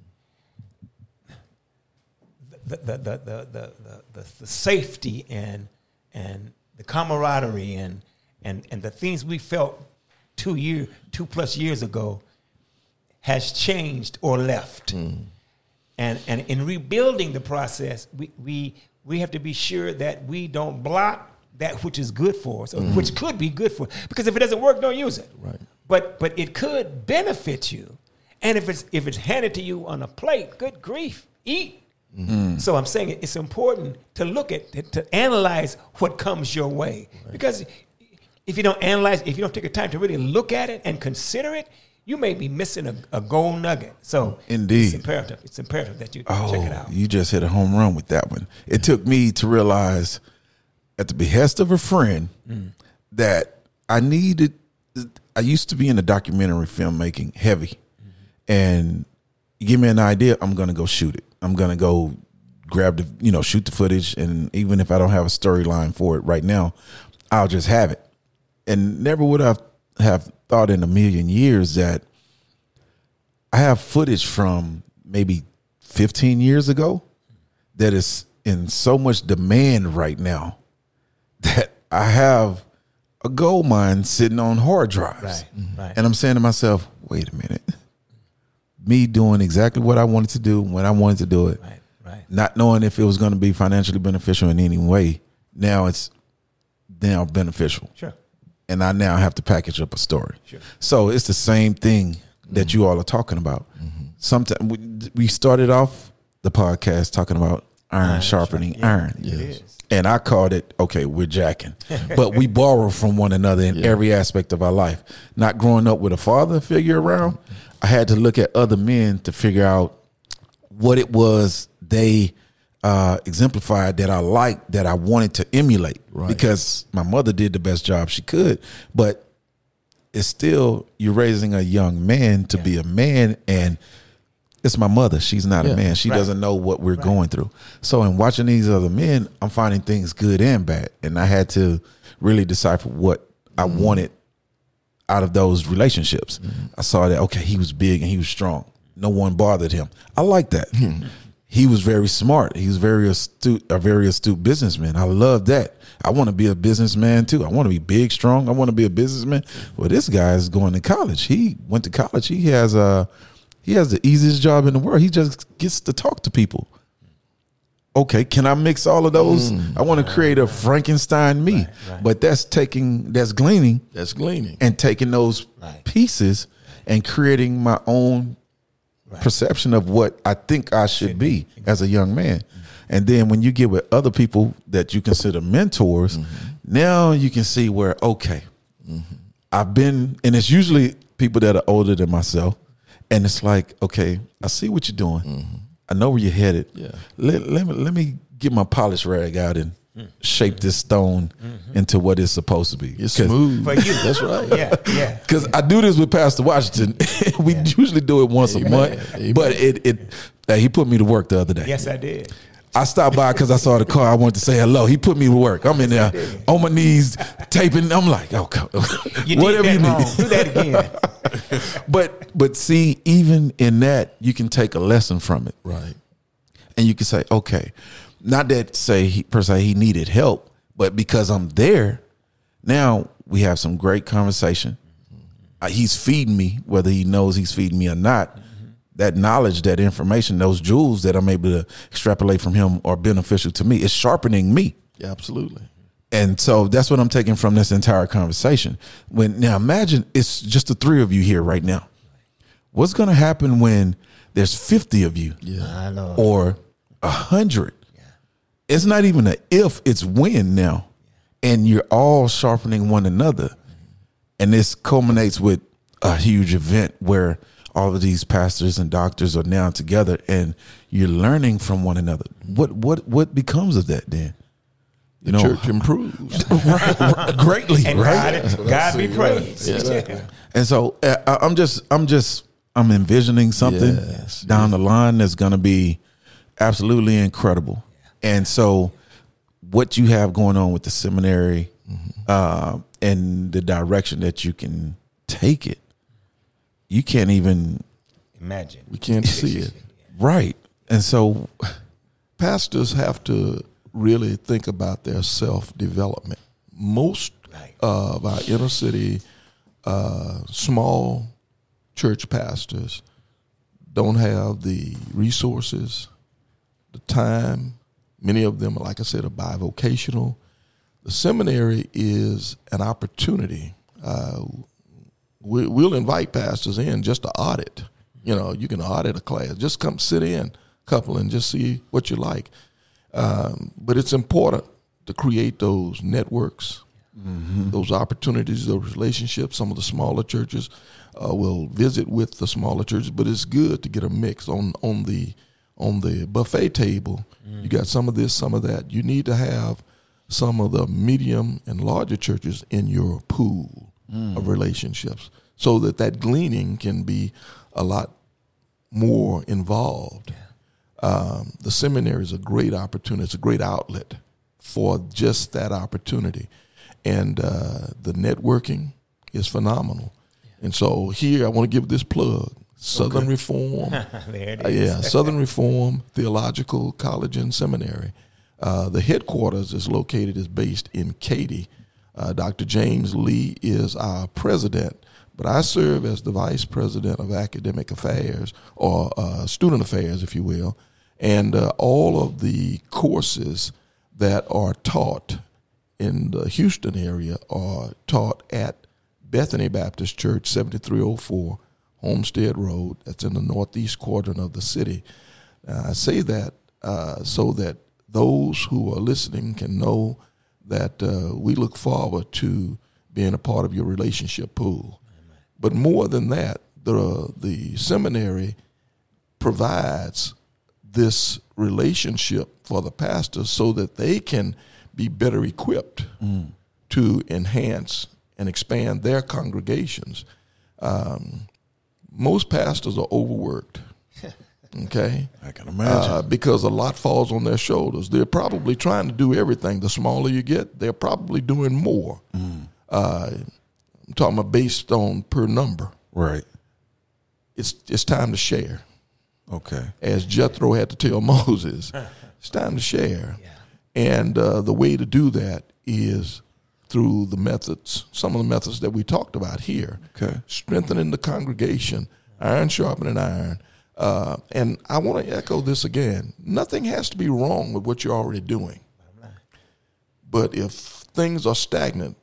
The, the, the, the, the, the, the, the safety and and the camaraderie and and and the things we felt two year two plus years ago has changed or left. And and in rebuilding the process, we we we have to be sure that we don't block that which is good for us, or which could be good for us. Because if it doesn't work, don't use it. Right. But but it could benefit you. And if it's if it's handed to you on a plate, good grief, eat. So I'm saying it's important to look at to analyze what comes your way. Because if you don't analyze, if you don't take the time to really look at it and consider it, you may be missing a, a gold nugget. So Indeed. it's imperative. It's imperative that you oh, check it out. you just hit a home run with that one. It took me to realize at the behest of a friend that I needed I used to be in the documentary filmmaking heavy. And you give me an idea, I'm gonna go shoot it. I'm gonna go grab the, you know, shoot the footage, and even if I don't have a storyline for it right now, I'll just have it. And never would I have thought in a million years that I have footage from maybe fifteen years ago that is in so much demand right now that I have a gold mine sitting on hard drives. Right, right. And I'm saying to myself, wait a minute. Me doing exactly what I wanted to do when I wanted to do it, Right, right. not knowing if it was going to be financially beneficial in any way. Now it's now beneficial. Sure. And I now have to package up a story. Sure. So it's the same thing that you all are talking about. Sometimes we, we started off the podcast talking about iron, sharpening Yeah, iron. it is. And I called it, okay, we're jacking. But we borrow from one another in every aspect of our life. Not growing up with a father figure around, I had to look at other men to figure out what it was they uh, exemplified that I liked, that I wanted to emulate. Right. Because my mother did the best job she could. But it's still, you're raising a young man to be a man, and it's my mother. She's not Yeah. a man. She Right. doesn't know what we're going through. So in watching these other men, I'm finding things good and bad. And I had to really decipher what I wanted out of those relationships. I saw that, okay, he was big and he was strong. No one bothered him. I like that. He was very smart. He was very astute, a very astute businessman. I love that. I want to be a businessman too. I want to be big, strong. I want to be a businessman. Well, this guy is going to college. He went to college. He has a, he has the easiest job in the world. He just gets to talk to people. Okay, can I mix all of those? I want to create a Frankenstein me, right. but that's taking, that's gleaning That's gleaning. and taking those Right. pieces and creating my own perception of what I think I should be as a young man. And then when you get with other people that you consider mentors, now you can see where, okay, I've been, and it's usually people that are older than myself. And it's like, okay, I see what you're doing. I know where you're headed. Yeah. Let, let me let me get my polish rag out and shape this stone into what it's supposed to be. It's 'Cause- smooth. For you. That's right. Yeah, yeah. Because I do this with Pastor Washington. we usually do it once Amen. a month, Amen. but it it uh, he put me to work the other day. Yes, I did. I stopped by because I saw the car. I wanted to say hello. He put me to work. I'm in there on my knees taping. I'm like, oh, God. You whatever did you that wrong. need. Do that again. But but see, even in that, you can take a lesson from it, Right. and you can say, okay, not that say he, per se he needed help, but because I'm there, now we have some great conversation. Uh, he's feeding me, whether he knows he's feeding me or not. That knowledge, that information, those jewels that I'm able to extrapolate from him are beneficial to me. It's sharpening me. Yeah, absolutely. And so that's what I'm taking from this entire conversation. When now imagine it's just the three of you here right now. What's going to happen when there's fifty of you, I know. or a hundred. It's not even a if, it's when now. And you're all sharpening one another. And this culminates with a huge event where all of these pastors and doctors are now together and you're learning from one another. What what what becomes of that then? You The know, church improves. right, right, greatly, And right? God, God be praised. Exactly. And so uh, I- I'm just, I'm just, I'm envisioning something Yes, down the line that's going to be absolutely incredible. And so, what you have going on with the seminary, uh, and the direction that you can take it, you can't even Imagine. We can't see it. right. And so, Pastors have to really think about their self-development. Most Right. of our inner city uh, small church pastors don't have the resources, the time. Many of them, like I said, are bivocational. The seminary is an opportunity. Uh, we, we'll invite pastors in just to audit. You know, you can audit a class. Just come sit in, couple, and just see what you like. Um, but it's important to create those networks, mm-hmm. those opportunities, those relationships. Some of the smaller churches uh, will visit with the smaller churches, but it's good to get a mix on on the on the buffet table. Mm-hmm. You got some of this, some of that. You need to have some of the medium and larger churches in your pool mm. of relationships, so that that gleaning can be a lot more involved. Yeah. Um, the seminary is a great opportunity. It's a great outlet for just that opportunity. And uh, the networking is phenomenal. Yeah. And so here I want to give this plug. Southern okay. Reform. There it is. Uh, yeah, Southern Reform Theological College and Seminary. Uh, the headquarters is located, is based in Katy. Uh, Doctor James Lee is our president, but I serve as the vice president of academic affairs, or uh, student affairs, if you will. And uh, all of the courses that are taught in the Houston area are taught at Bethany Baptist Church, seventy-three oh four Homestead Road. That's in the northeast quadrant of the city. Uh, I say that uh, so that those who are listening can know that uh, we look forward to being a part of your relationship pool. Amen. But more than that, the the seminary provides this relationship for the pastors so that they can be better equipped mm. to enhance and expand their congregations. Um, most pastors are overworked. Okay, I can imagine. Uh, because a lot falls on their shoulders. They're probably trying to do everything. The smaller you get, they're probably doing more. Mm. Uh, I'm talking about based on per number. Right. It's it's time to share. Okay. As Jethro had to tell Moses, it's time to share. Yeah. And uh, the way to do that is through the methods, some of the methods that we talked about here. Okay. Strengthening the congregation, iron sharpening iron. Uh, and I want to echo this again. Nothing has to be wrong with what you're already doing. But if things are stagnant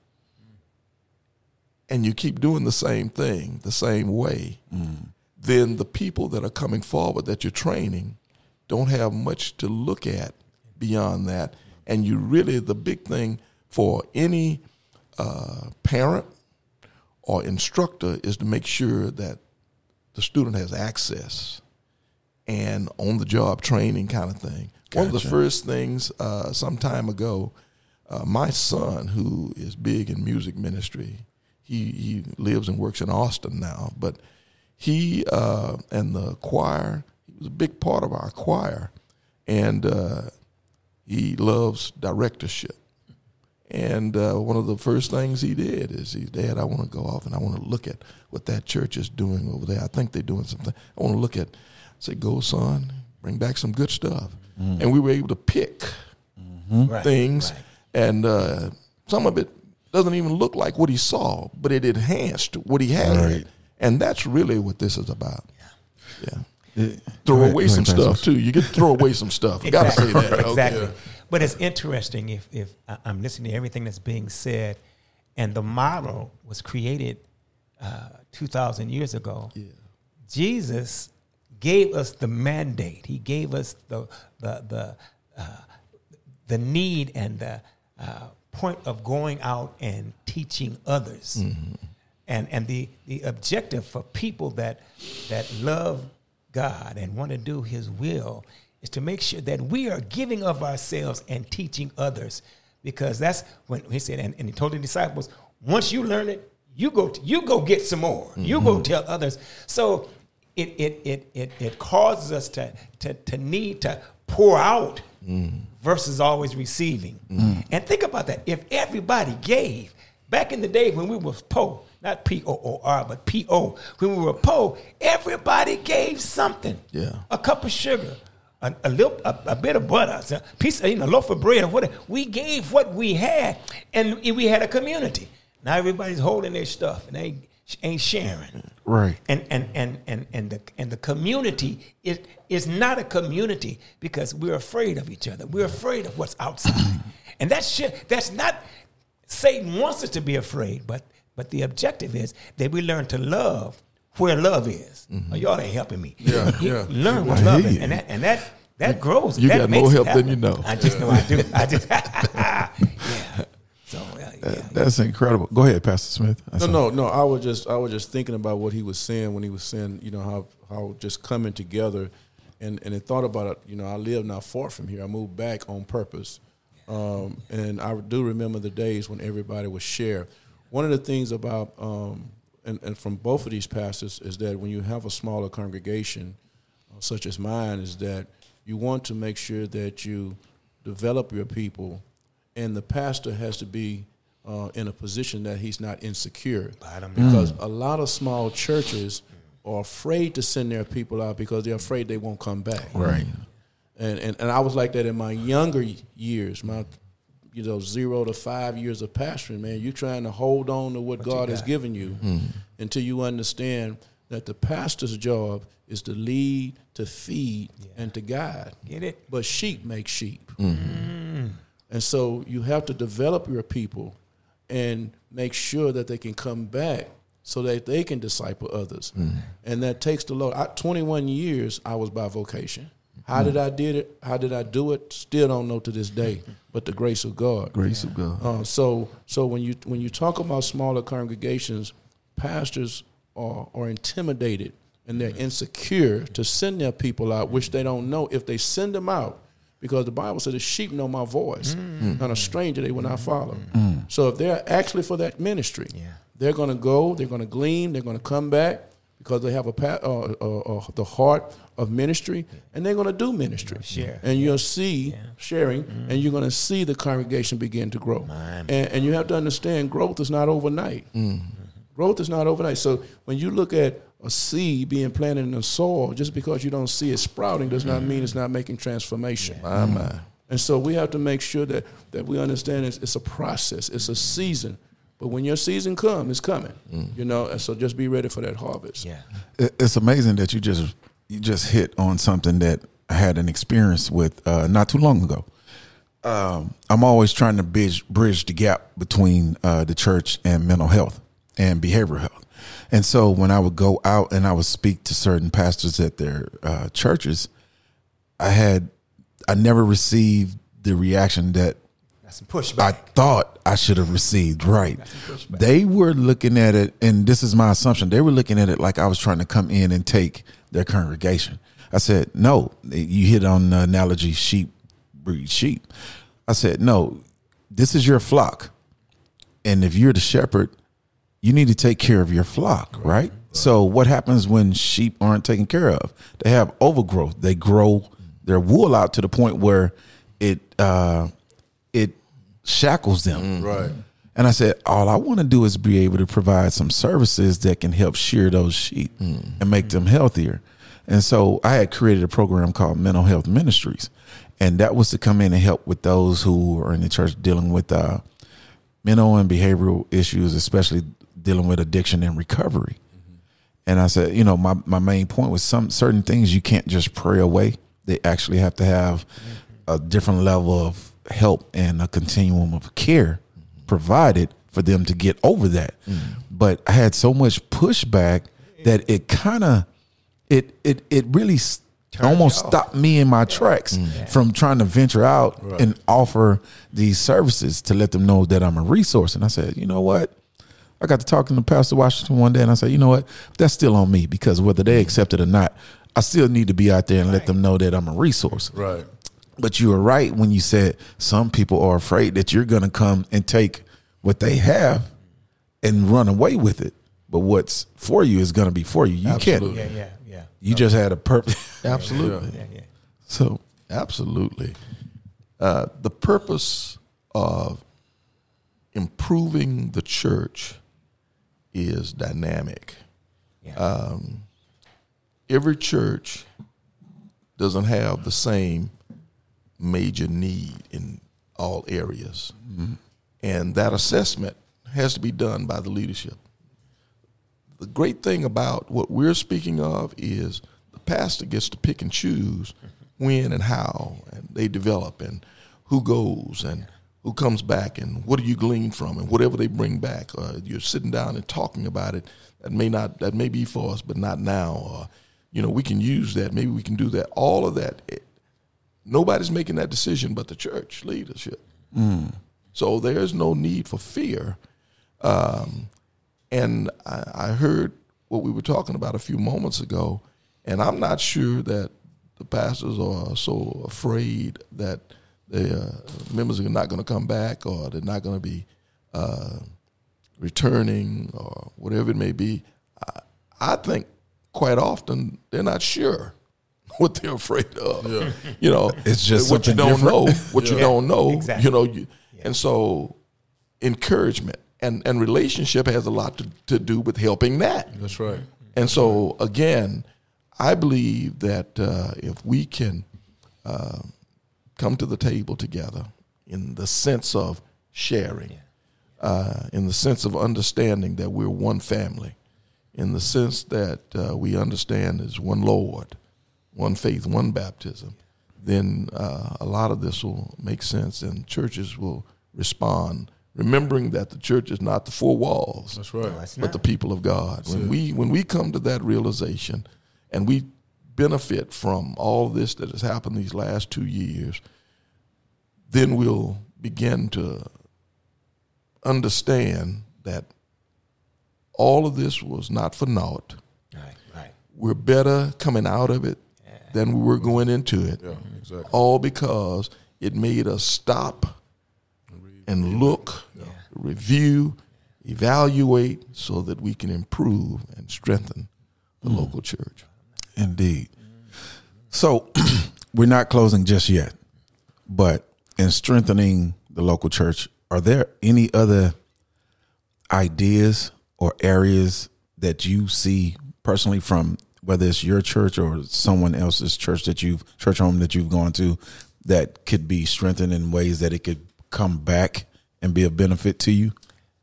and you keep doing the same thing the same way, mm. then the people that are coming forward that you're training don't have much to look at beyond that. And you really, the big thing for any uh, parent or instructor is to make sure that the student has access and on-the-job training kind of thing. Gotcha. One of the first things uh, some time ago, uh, my son, who is big in music ministry, he, he lives and works in Austin now, but he uh, and the choir, he was a big part of our choir, and uh, he loves directorship. And uh, one of the first things he did is, he, Dad, I want to go off and I want to look at what that church is doing over there. I think they're doing something. I want to look at, I say, go, son, bring back some good stuff. Mm. And we were able to pick mm-hmm. right, things, right. and uh, some of it doesn't even look like what he saw, but it enhanced what he had. Right. And that's really what this is about. Yeah. yeah. It, throw right, away some stuff, too. You get to throw away some stuff. You got to say that. Exactly. Okay. But it's interesting if, if I'm listening to everything that's being said, and the model was created uh, two thousand years ago. Yeah. Jesus gave us the mandate. He gave us the the the uh, the need and the uh, point of going out and teaching others, mm-hmm. and and the the objective for people that that love God and want to do His will is to make sure that we are giving of ourselves and teaching others, because that's when He said, and, and He told the disciples, once you learn it, you go to, you go get some more. Mm-hmm. You go tell others. So it it it it it causes us to to to need to pour out mm. versus always receiving. Mm. And think about that. If everybody gave, back in the day when we were poor, not P O O R, but P O, when we were poor, everybody gave something. Yeah. A cup of sugar, a, a little, a, a bit of butter, a piece of, you know, a loaf of bread, or whatever. We gave what we had, and we had a community. Now everybody's holding their stuff and they ain't sharing. Right. And and and and and the and the community is is not a community because we're afraid of each other. We're afraid of what's outside. And that's shit, that's not, Satan wants us to be afraid, but but the objective is that we learn to love where love is. Mm-hmm. Oh, y'all ain't helping me. Yeah, yeah. Learn what love is. And that and that that grows. You that got makes more it help happen. than you know. I just know I do. I just yeah. So uh, yeah, Uh, that's incredible. Go ahead, Pastor Smith. I No, saw- no, no. I was just, I was just thinking about what he was saying when he was saying, you know, how, how just coming together, and and it thought about it. You know, I live not far from here. I moved back on purpose, um, and I do remember the days when everybody would share. One of the things about, um, and and from both of these pastors, is that when you have a smaller congregation, uh, such as mine, is that you want to make sure that you develop your people, and the pastor has to be Uh, in a position that he's not insecure, because a lot of small churches are afraid to send their people out because they're afraid they won't come back. Right. And and, and I was like that in my younger years, my you know zero to five years of pastoring. Man, you're trying to hold on to what, what God has given you mm. until you understand that the pastor's job is to lead, to feed, yeah. and to guide. Get it? But sheep make sheep, mm-hmm. and so you have to develop your people and make sure that they can come back so that they can disciple others. Mm. And that takes the load. I, twenty-one years I was by vocation. How mm. did I did it? How did I do it? Still don't know to this day, but the grace of God. Grace of God. Uh, so so when you when you talk about smaller congregations, pastors are, are intimidated and they're insecure to send their people out, which they don't know if they send them out. Because the Bible says the sheep know my voice, mm. and a stranger they will not follow. Mm. So if they're actually for that ministry, yeah. they're going to go, they're going to glean, they're going to come back because they have a uh, uh, uh, the heart of ministry, and they're going to do ministry. Share. And you'll see yeah. sharing, mm. and you're going to see the congregation begin to grow. And, and you have to understand growth is not overnight. Mm. Growth is not overnight. So when you look at a seed being planted in the soil, just because you don't see it sprouting does not mean it's not making transformation. Yeah. My, my. And so we have to make sure that, that we understand it's, it's a process, it's a season. But when your season comes, it's coming. Mm. You know, and so just be ready for that harvest. Yeah, it's amazing that you just you just hit on something that I had an experience with uh, not too long ago. Um, I'm always trying to bridge bridge the gap between uh, the church and mental health and behavioral health. And so when I would go out and I would speak to certain pastors at their uh, churches, I had, I never received the reaction that That's some pushback. I thought I should have received. Right. They were looking at it, and this is my assumption, they were looking at it like I was trying to come in and take their congregation. I said, no, you hit on the analogy, sheep breed sheep. I said, no, this is your flock. And if you're the shepherd, you need to take care of your flock, right? right? right. So what happens when sheep aren't taken care of? They have overgrowth. They grow their wool out to the point where it uh, it shackles them. Mm, right. And I said, all I want to do is be able to provide some services that can help shear those sheep mm. and make them healthier. And so I had created a program called Mental Health Ministries. And that was to come in and help with those who are in the church dealing with uh, mental and behavioral issues, especially dealing with addiction and recovery. Mm-hmm. And I said, you know, my, my main point was some certain things you can't just pray away. They actually have to have mm-hmm. a different level of help and a continuum of care mm-hmm. provided for them to get over that. Mm-hmm. But I had so much pushback that it kind of it it it really s- almost stopped me in my tracks from trying to venture out Right. and offer these services to let them know that I'm a resource. And I said, you know what? I got to talking to Pastor Washington one day, and I said, you know what? That's still on me, because whether they accept it or not, I still need to be out there and let them know that I'm a resource. Right. But you were right when you said some people are afraid that you're going to come and take what they have and run away with it. But what's for you is going to be for you. You Absolutely. Yeah, can't. yeah, yeah. You just had a purpose. Absolutely. Yeah, yeah. So Absolutely. Uh, the purpose of improving the church is dynamic. Yeah. Um, every church doesn't have the same major need in all areas. And that assessment has to be done by the leadership. The great thing about what we're speaking of is the pastor gets to pick and choose when and how and they develop and who goes and who comes back and what do you glean from, and whatever they bring back. Uh, you're sitting down and talking about it. That may not, that may be for us, but not now. Or, you know, we can use that. Maybe we can do that. All of that. It, nobody's making that decision but the church leadership. So there's no need for fear. Um, and I, I heard what we were talking about a few moments ago, and I'm not sure that the pastors are so afraid that the uh, members are not going to come back, or they're not going to be uh, returning, or whatever it may be. I, I think quite often they're not sure what they're afraid of. Yeah. You know, It's just what you something don't different. know, what you Yeah. don't know. Exactly. You know, you, and so encouragement and and relationship has a lot to, to do with helping that. That's right. And so, again, I believe that uh, if we can uh, come to the table together in the sense of sharing, uh, in the sense of understanding that we're one family, in the sense that uh, we understand there's one Lord, one faith, one baptism, then uh, a lot of this will make sense, and churches will respond, remembering that the church is not the four walls, That's right. That's but not. the people of God. When we when we come to that realization, and we benefit from all this that has happened these last two years, then we'll begin to understand that all of this was not for naught. Right, right. We're better coming out of it than we were going into it. Yeah, exactly. All because it made us stop and look, review, evaluate, so that we can improve and strengthen the local church. indeed. So we're not closing just yet, but in strengthening the local church, are there any other ideas or areas that you see personally from whether it's your church or someone else's church that you've church home that you've gone to that could be strengthened in ways that it could come back and be a benefit to you?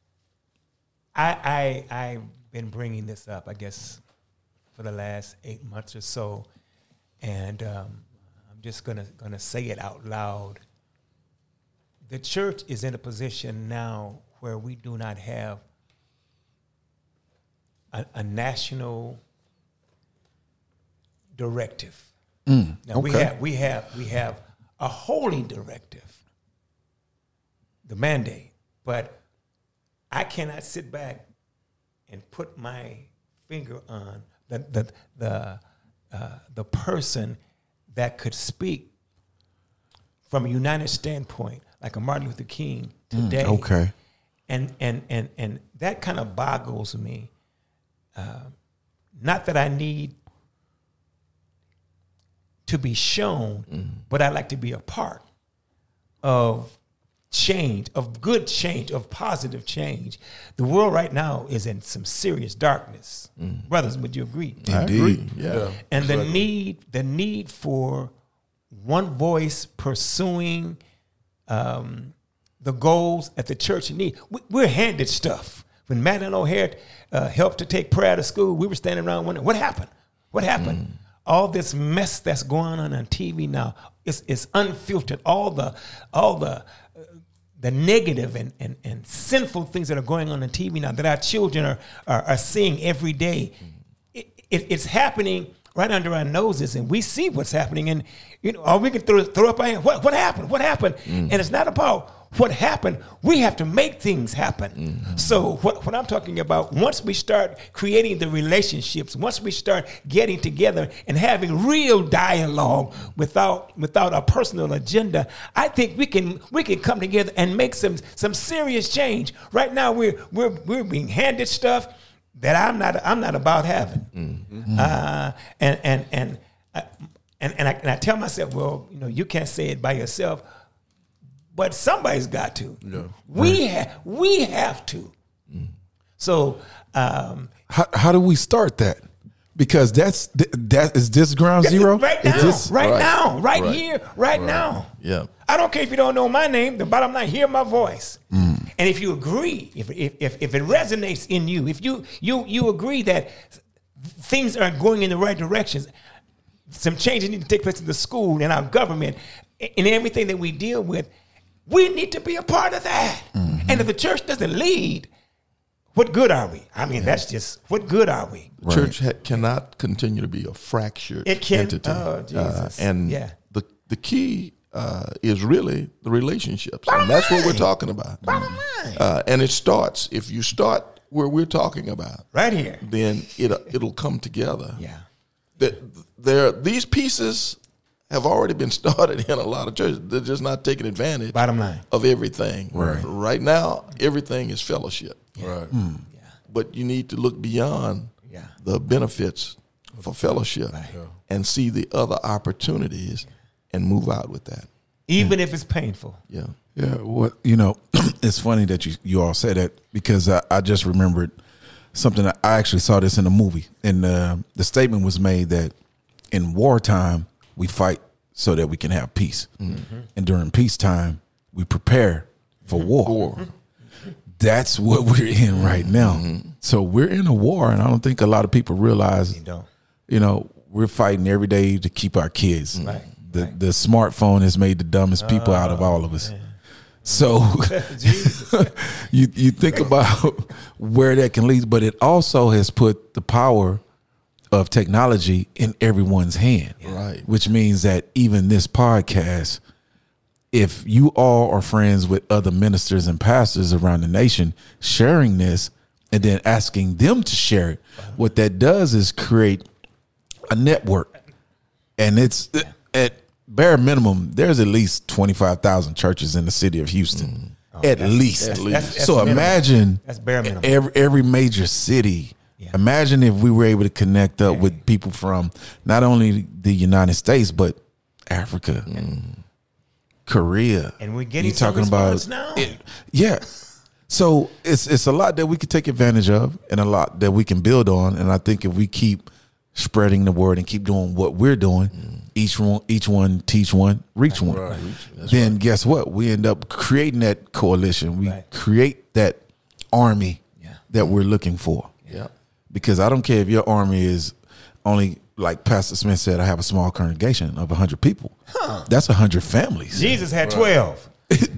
I, I I've been bringing this up, I guess, for the last eight months or so, and um, I'm just gonna gonna say it out loud. The church is in a position now where we do not have a, a national directive. Now we okay. have we have we have a holy directive, the mandate, but I cannot sit back and put my finger on the the the uh, the person that could speak from a united standpoint, like a Martin Luther King today. Okay. And and and and that kind of boggles me. Uh, not that I need to be shown, but I like to be a part of change, of good change, of positive change. The world right now is in some serious darkness. Brothers, would you agree? I Indeed. agree. Yeah. Yeah. And the Exactly. need, the need for one voice pursuing um, the goals that the church need. We, we're handed stuff. When Madeline O'Hare uh, helped to take prayer to school, we were standing around wondering, what happened? What happened? All this mess that's going on on T V now, it's, it's unfiltered. All the, all the, uh, the negative and, and, and sinful things that are going on on T V now that our children are, are, are seeing every day. It, it, it's happening right under our noses, and we see what's happening, and you know, or we can throw, throw up our hand. What, what happened? What happened? Mm. And it's not about what happened. We have to make things happen. Mm-hmm. So what, what I'm talking about, once we start creating the relationships, once we start getting together and having real dialogue without without a personal agenda, I think we can we can come together and make some some serious change. Right now, we're we're we're being handed stuff that I'm not I'm not about having, mm-hmm. uh, and and and uh, and and I, and I tell myself, well, you know, you can't say it by yourself. But somebody's got to. Yeah. We right. have we have to. Mm. So um, how how do we start that? Because that's that is this ground zero right now, this, right, right now, right, right here, right, right now. Yeah. I don't care if you don't know my name. The bottom line, hear my voice. Mm. And if you agree, if, if if if it resonates in you, if you you you agree that things are going in the right directions, some changes need to take place in the school and our government and everything that we deal with. We need to be a part of that. Mm-hmm. And if the church doesn't lead, what good are we? I mean, yeah. that's just, what good are we? The church ha- cannot continue to be a fractured it can, entity. Oh, Jesus. Uh, and yeah. the the key uh, is really the relationships. Bottom and that's line. What we're talking about. Bottom line. Uh, and it starts, if you start where we're talking about. Right here. Then it, it'll come together. Yeah. That there, these pieces have already been started in a lot of churches. They're just not taking advantage Bottom line. of everything. Right. Right now, everything is fellowship. Yeah. Right. Mm. Yeah. But you need to look beyond yeah. the benefits for fellowship right. and see the other opportunities and move out with that. Even yeah. if it's painful. Yeah. Yeah. What, you know, it's funny that you, you all say that because I, I just remembered something. I actually saw this in a movie, and uh, the statement was made that in wartime, we fight so that we can have peace. Mm-hmm. And during peacetime, we prepare for war. war. That's what we're in right now. Mm-hmm. So we're in a war, and I don't think a lot of people realize, you, don't. you know, we're fighting every day to keep our kids. Right. The right. the smartphone has made the dumbest people oh, out of all of us. Man. So you you think about where that can lead, but it also has put the power of technology in everyone's hand. Right. Which means that even this podcast, if you all are friends with other ministers and pastors around the nation, sharing this and then asking them to share it, what that does is create a network. And it's at bare minimum, there's at least twenty-five thousand churches in the city of Houston. Mm. Oh, at, least. That's, that's, that's so minimum. Imagine that's bare minimum. Every, every major city. Yeah. Imagine if we were able to connect up yeah. with people from not only the United States, but Africa, mm. Korea. And we're getting You're talking about now. It, yeah. So it's it's a lot that we could take advantage of and a lot that we can build on. And I think if we keep spreading the word and keep doing what we're doing, mm. each one, each one teach one, reach one. Right. Then right. guess what? We end up creating that coalition. We right. create that army yeah. that we're looking for. Yeah. Because I don't care if your army is only, like Pastor Smith said, I have a small congregation of one hundred people. Huh. That's one hundred families. Jesus had twelve.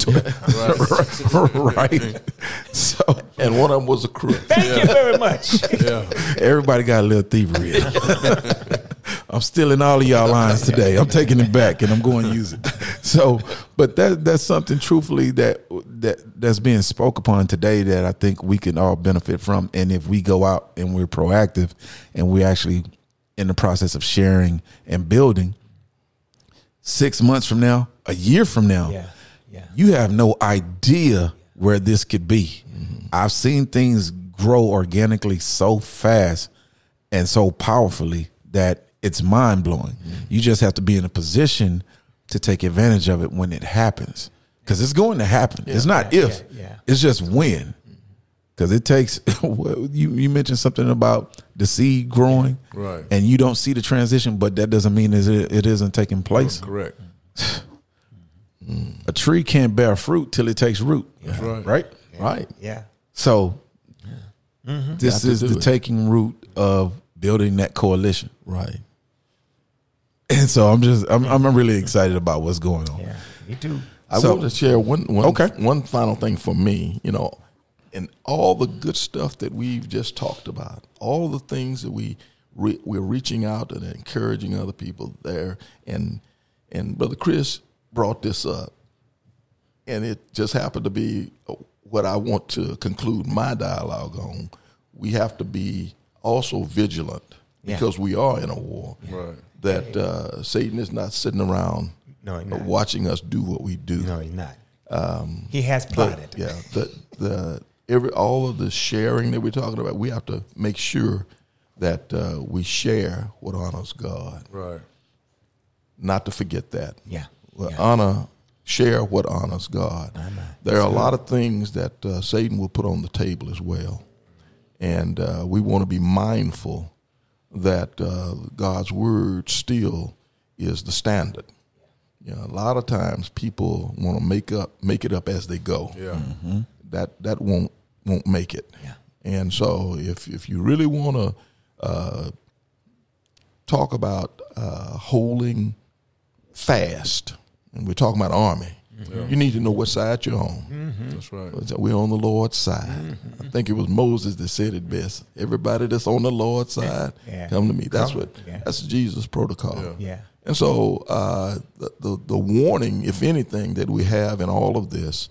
right. right. So, and one of them was a crook. Thank yeah. you very much. Yeah. Everybody got a little thievery. I'm stealing all of y'all lines today. I'm taking it back and I'm going to use it. So, but that that's something truthfully that that that's being spoke upon today that I think we can all benefit from. And if we go out and we're proactive and we're actually in the process of sharing and building, six months from now, a year from now, yeah. Yeah. you have no idea where this could be. Mm-hmm. I've seen things grow organically so fast and so powerfully that it's mind blowing. Mm-hmm. You just have to be in a position to take advantage of it when it happens, because it's going to happen. Yeah. It's not yeah, if, yeah, yeah. it's just when. Because it takes, you, you mentioned something about the seed growing, right? And you don't see the transition, but that doesn't mean it, it isn't taking place. Correct. A tree can't bear fruit till it takes root. That's right. Right? Yeah. Right. Yeah. So Yeah. Mm-hmm. this is the it. taking root of building that coalition. Right. And so I'm just I'm I'm really excited about what's going on. Yeah. Me too. I So- want to share one one Okay. one final thing for me, you know, and all the good stuff that we've just talked about, all the things that we re- we're reaching out and encouraging other people there. And and Brother Chris brought this up, and it just happened to be what I want to conclude my dialogue on. We have to be also vigilant Yeah. because we are in a war. Right. That uh, Satan is not sitting around No, he's uh, not. watching us do what we do. No, he's not. Um, he has plotted. But, yeah, the the every all of the sharing that we're talking about, we have to make sure that uh, we share what honors God. Right. Not to forget that. Yeah. Well, yeah. honor, share what honors God. Amen. There are a lot of things that uh, Satan will put on the table as well, and uh, we want to be mindful that uh, God's word still is the standard. You know, a lot of times people want to make up, make it up as they go. Yeah. Mm-hmm. That that won't won't make it. Yeah. And so, if if you really want to uh, talk about uh, holding fast, and we're talking about army, you need to know what side you're on. Mm-hmm. That's right. We're on the Lord's side. Mm-hmm. I think it was Moses that said it best. Everybody that's on the Lord's side, Yeah. come to me. That's Come. what. Yeah. That's Jesus' protocol. Yeah. Yeah. And so uh, the, the the warning, if anything, that we have in all of this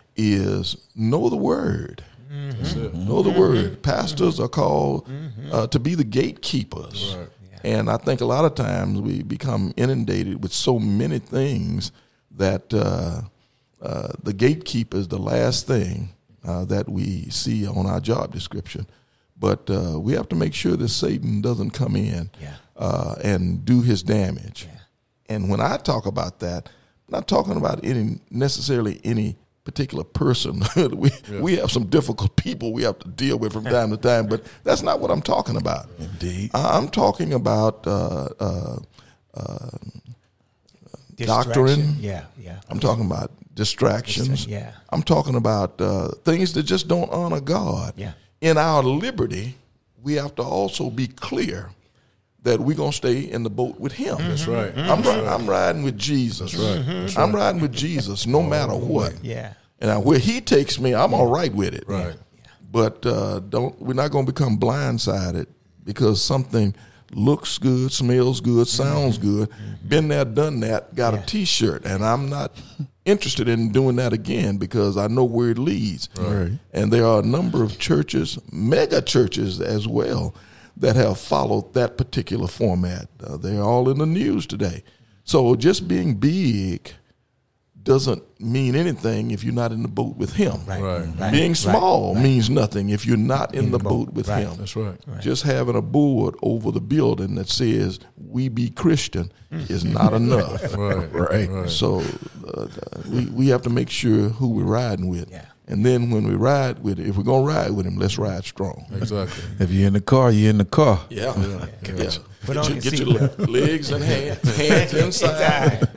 is know the word. Mm-hmm. Know the word. Pastors are called uh, to be the gatekeepers. Right. And I think a lot of times we become inundated with so many things that uh, uh, the gatekeeper is the last thing uh, that we see on our job description. But uh, we have to make sure that Satan doesn't come in Yeah. uh, and do his damage. Yeah. And when I talk about that, I'm not talking about any necessarily any particular person. we Yeah. we have some difficult people we have to deal with from time to time, but that's not what I'm talking about. Indeed. I'm talking about uh, uh, uh, Distraction. doctrine. Yeah. Yeah. I'm talking about distractions. Yeah. I'm talking about uh, things that just don't honor God. Yeah. In our liberty, we have to also be clear that we're going to stay in the boat with him. That's right. I'm, ri- I'm riding with Jesus. That's right. That's I'm right. riding with Jesus no matter what. Yeah. And I- where he takes me, I'm all right with it. Right. But uh, don't we're not going to become blindsided because something looks good, smells good, sounds good. Been there, done that, got Yeah. a T-shirt, and I'm not interested in doing that again because I know where it leads. Right. And there are a number of churches, mega churches as well, that have followed that particular format. Uh, they're all in the news today. So just being big doesn't mean anything if you're not in the boat with him. Right. Right. Right. Being Right. small Right. means nothing if you're not in, In the the boat, boat. with Right. him. That's right. Just having a board over the building that says "We be Christian" is not enough. Right. Right. Right. So uh, we we have to make sure who we're riding with. Yeah. And then when we ride with it, if we're gonna ride with him, let's ride strong. Exactly. If you're in the car, you're in the car. Yeah, Yeah. yeah. Put Get, on your, your get your seatbelt. le- legs and hands, hands inside,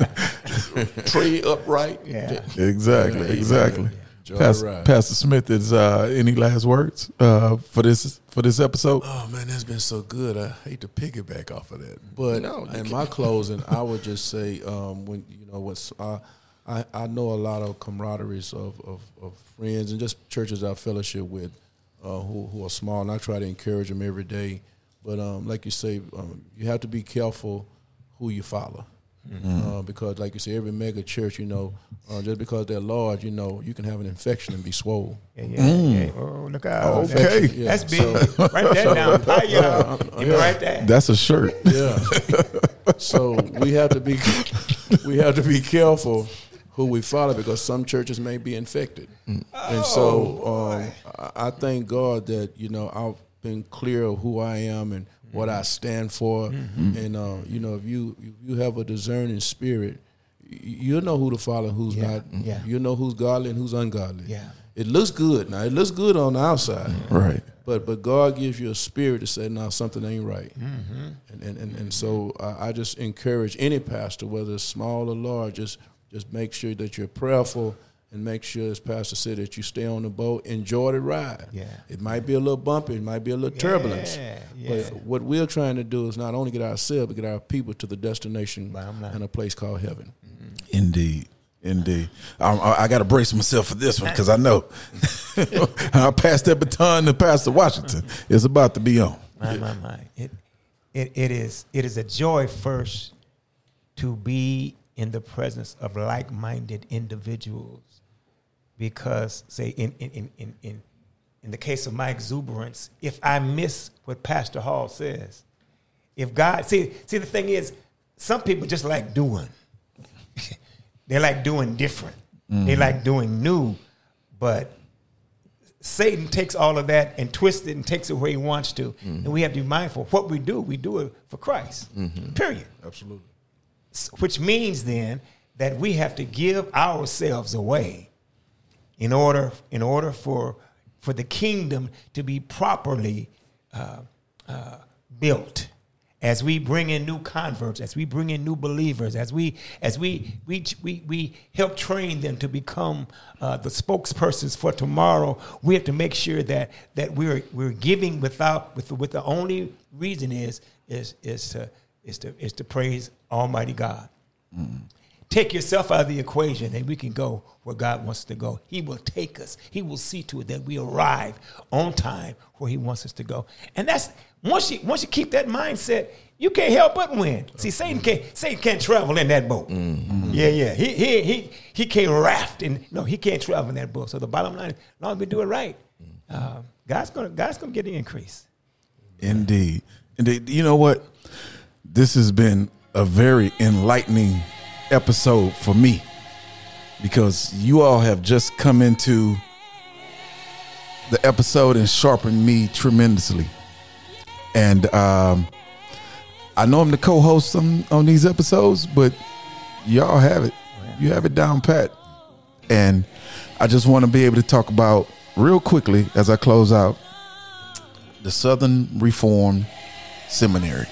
tray upright. Yeah. Exactly. Yeah. Exactly. Enjoy Pastor, the ride. Pastor Smith, is uh, any last words uh, for this for this episode? Oh man, that's been so good. I hate to piggyback off of that, but No, you in can't. my closing, I would just say, um, when you know, what's uh, I I know a lot of camaraderies of, of, of friends and just churches I fellowship with, uh, who who are small, and I try to encourage them every day. But um, like you say, um, you have to be careful who you follow. Uh, because, like you say, every mega church, you know, uh, just because they're large, you know, you can have an infection and be swole. Yeah, yeah, yeah. Oh, look out. Okay. That's, Yeah, that's big. so- Write that down. Hi, y'all. Give me right there. That's a shirt. Yeah. So we have to be we have to be careful who we follow because some churches may be infected. And so um, I I thank God that, you know, I've been clear of who I am and what I stand for. And uh, you know, if you if you have a discerning spirit, y- you'll know who to follow and who's Yeah, not. yeah. You'll know who's godly and who's ungodly. Yeah. It looks good. Now it looks good on the outside. Right. But but God gives you a spirit to say, no, something ain't right. And, and and and so uh, I just encourage any pastor, whether it's small or large, just just make sure that you're prayerful and make sure, as Pastor said, that you stay on the boat, enjoy the ride. Yeah. It might be a little bumpy, it might be a little turbulence. Yeah, yeah. But what we're trying to do is not only get ourselves, but get our people to the destination Bottom line. in a place called heaven. Indeed. Indeed. I, I, I got to brace myself for this one because I know I'll pass that baton to Pastor Washington. It's about to be on. My, my, my. It, it, it is it is a joy first to be in the presence of like-minded individuals, because say in in in in in, in the case of my exuberance, if I miss what Pastor Hall says, if God see see the thing is, some people just like doing. They like doing different. Mm-hmm. They like doing new, but Satan takes all of that and twists it and takes it where he wants to. Mm-hmm. And we have to be mindful. What we do, we do it for Christ. Mm-hmm. Period. Absolutely. Which means then that we have to give ourselves away in order in order for for the kingdom to be properly uh, uh, built. As we bring in new converts, as we bring in new believers, as we as we we we, we help train them to become uh, the spokespersons for tomorrow, we have to make sure that that we're we're giving without with with the only reason is is is to is to is to praise Almighty God. Mm. Take yourself out of the equation, and we can go where God wants us to go. He will take us. He will see to it that we arrive on time where He wants us to go. And that's once you once you keep that mindset, you can't help but win. See, Satan can't Satan can't travel in that boat. Mm-hmm. Yeah, yeah. He he he he can't raft in. No, he can't travel in that boat. So the bottom line, as long as we do it right, uh, God's gonna God's gonna get the increase. Indeed, indeed. You know what? This has been a very enlightening episode for me, because you all have just come into the episode and sharpened me tremendously. And um, I know I'm the co-host on, on these episodes, but y'all have it. You have it down pat. And I just want to be able to talk about real quickly as I close out the Southern Reformed Seminary.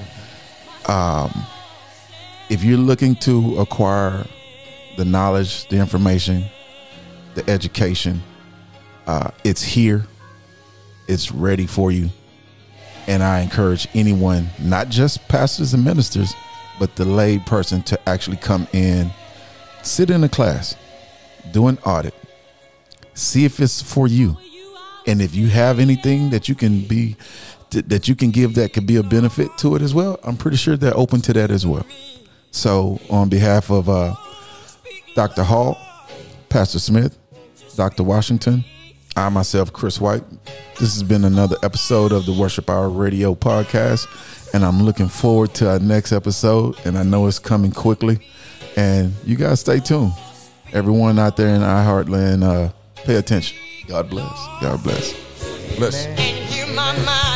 Um, if you're looking to acquire the knowledge, the information, the education, uh, it's here. It's ready for you. And I encourage anyone, not just pastors and ministers, but the lay person, to actually come in, sit in a class, do an audit, see if it's for you. And if you have anything that you can be, that you can give that could be a benefit to it as well, I'm pretty sure they're open to that as well. So on behalf of uh, Doctor Hall, Pastor Smith, Doctor Washington, I myself, Chris White, this has been another episode of the Worship Hour Radio Podcast, and I'm looking forward to our next episode, and I know it's coming quickly, and you guys stay tuned. Everyone out there in iHeartland, uh, pay attention. God bless. God bless. Bless. And hear my mind.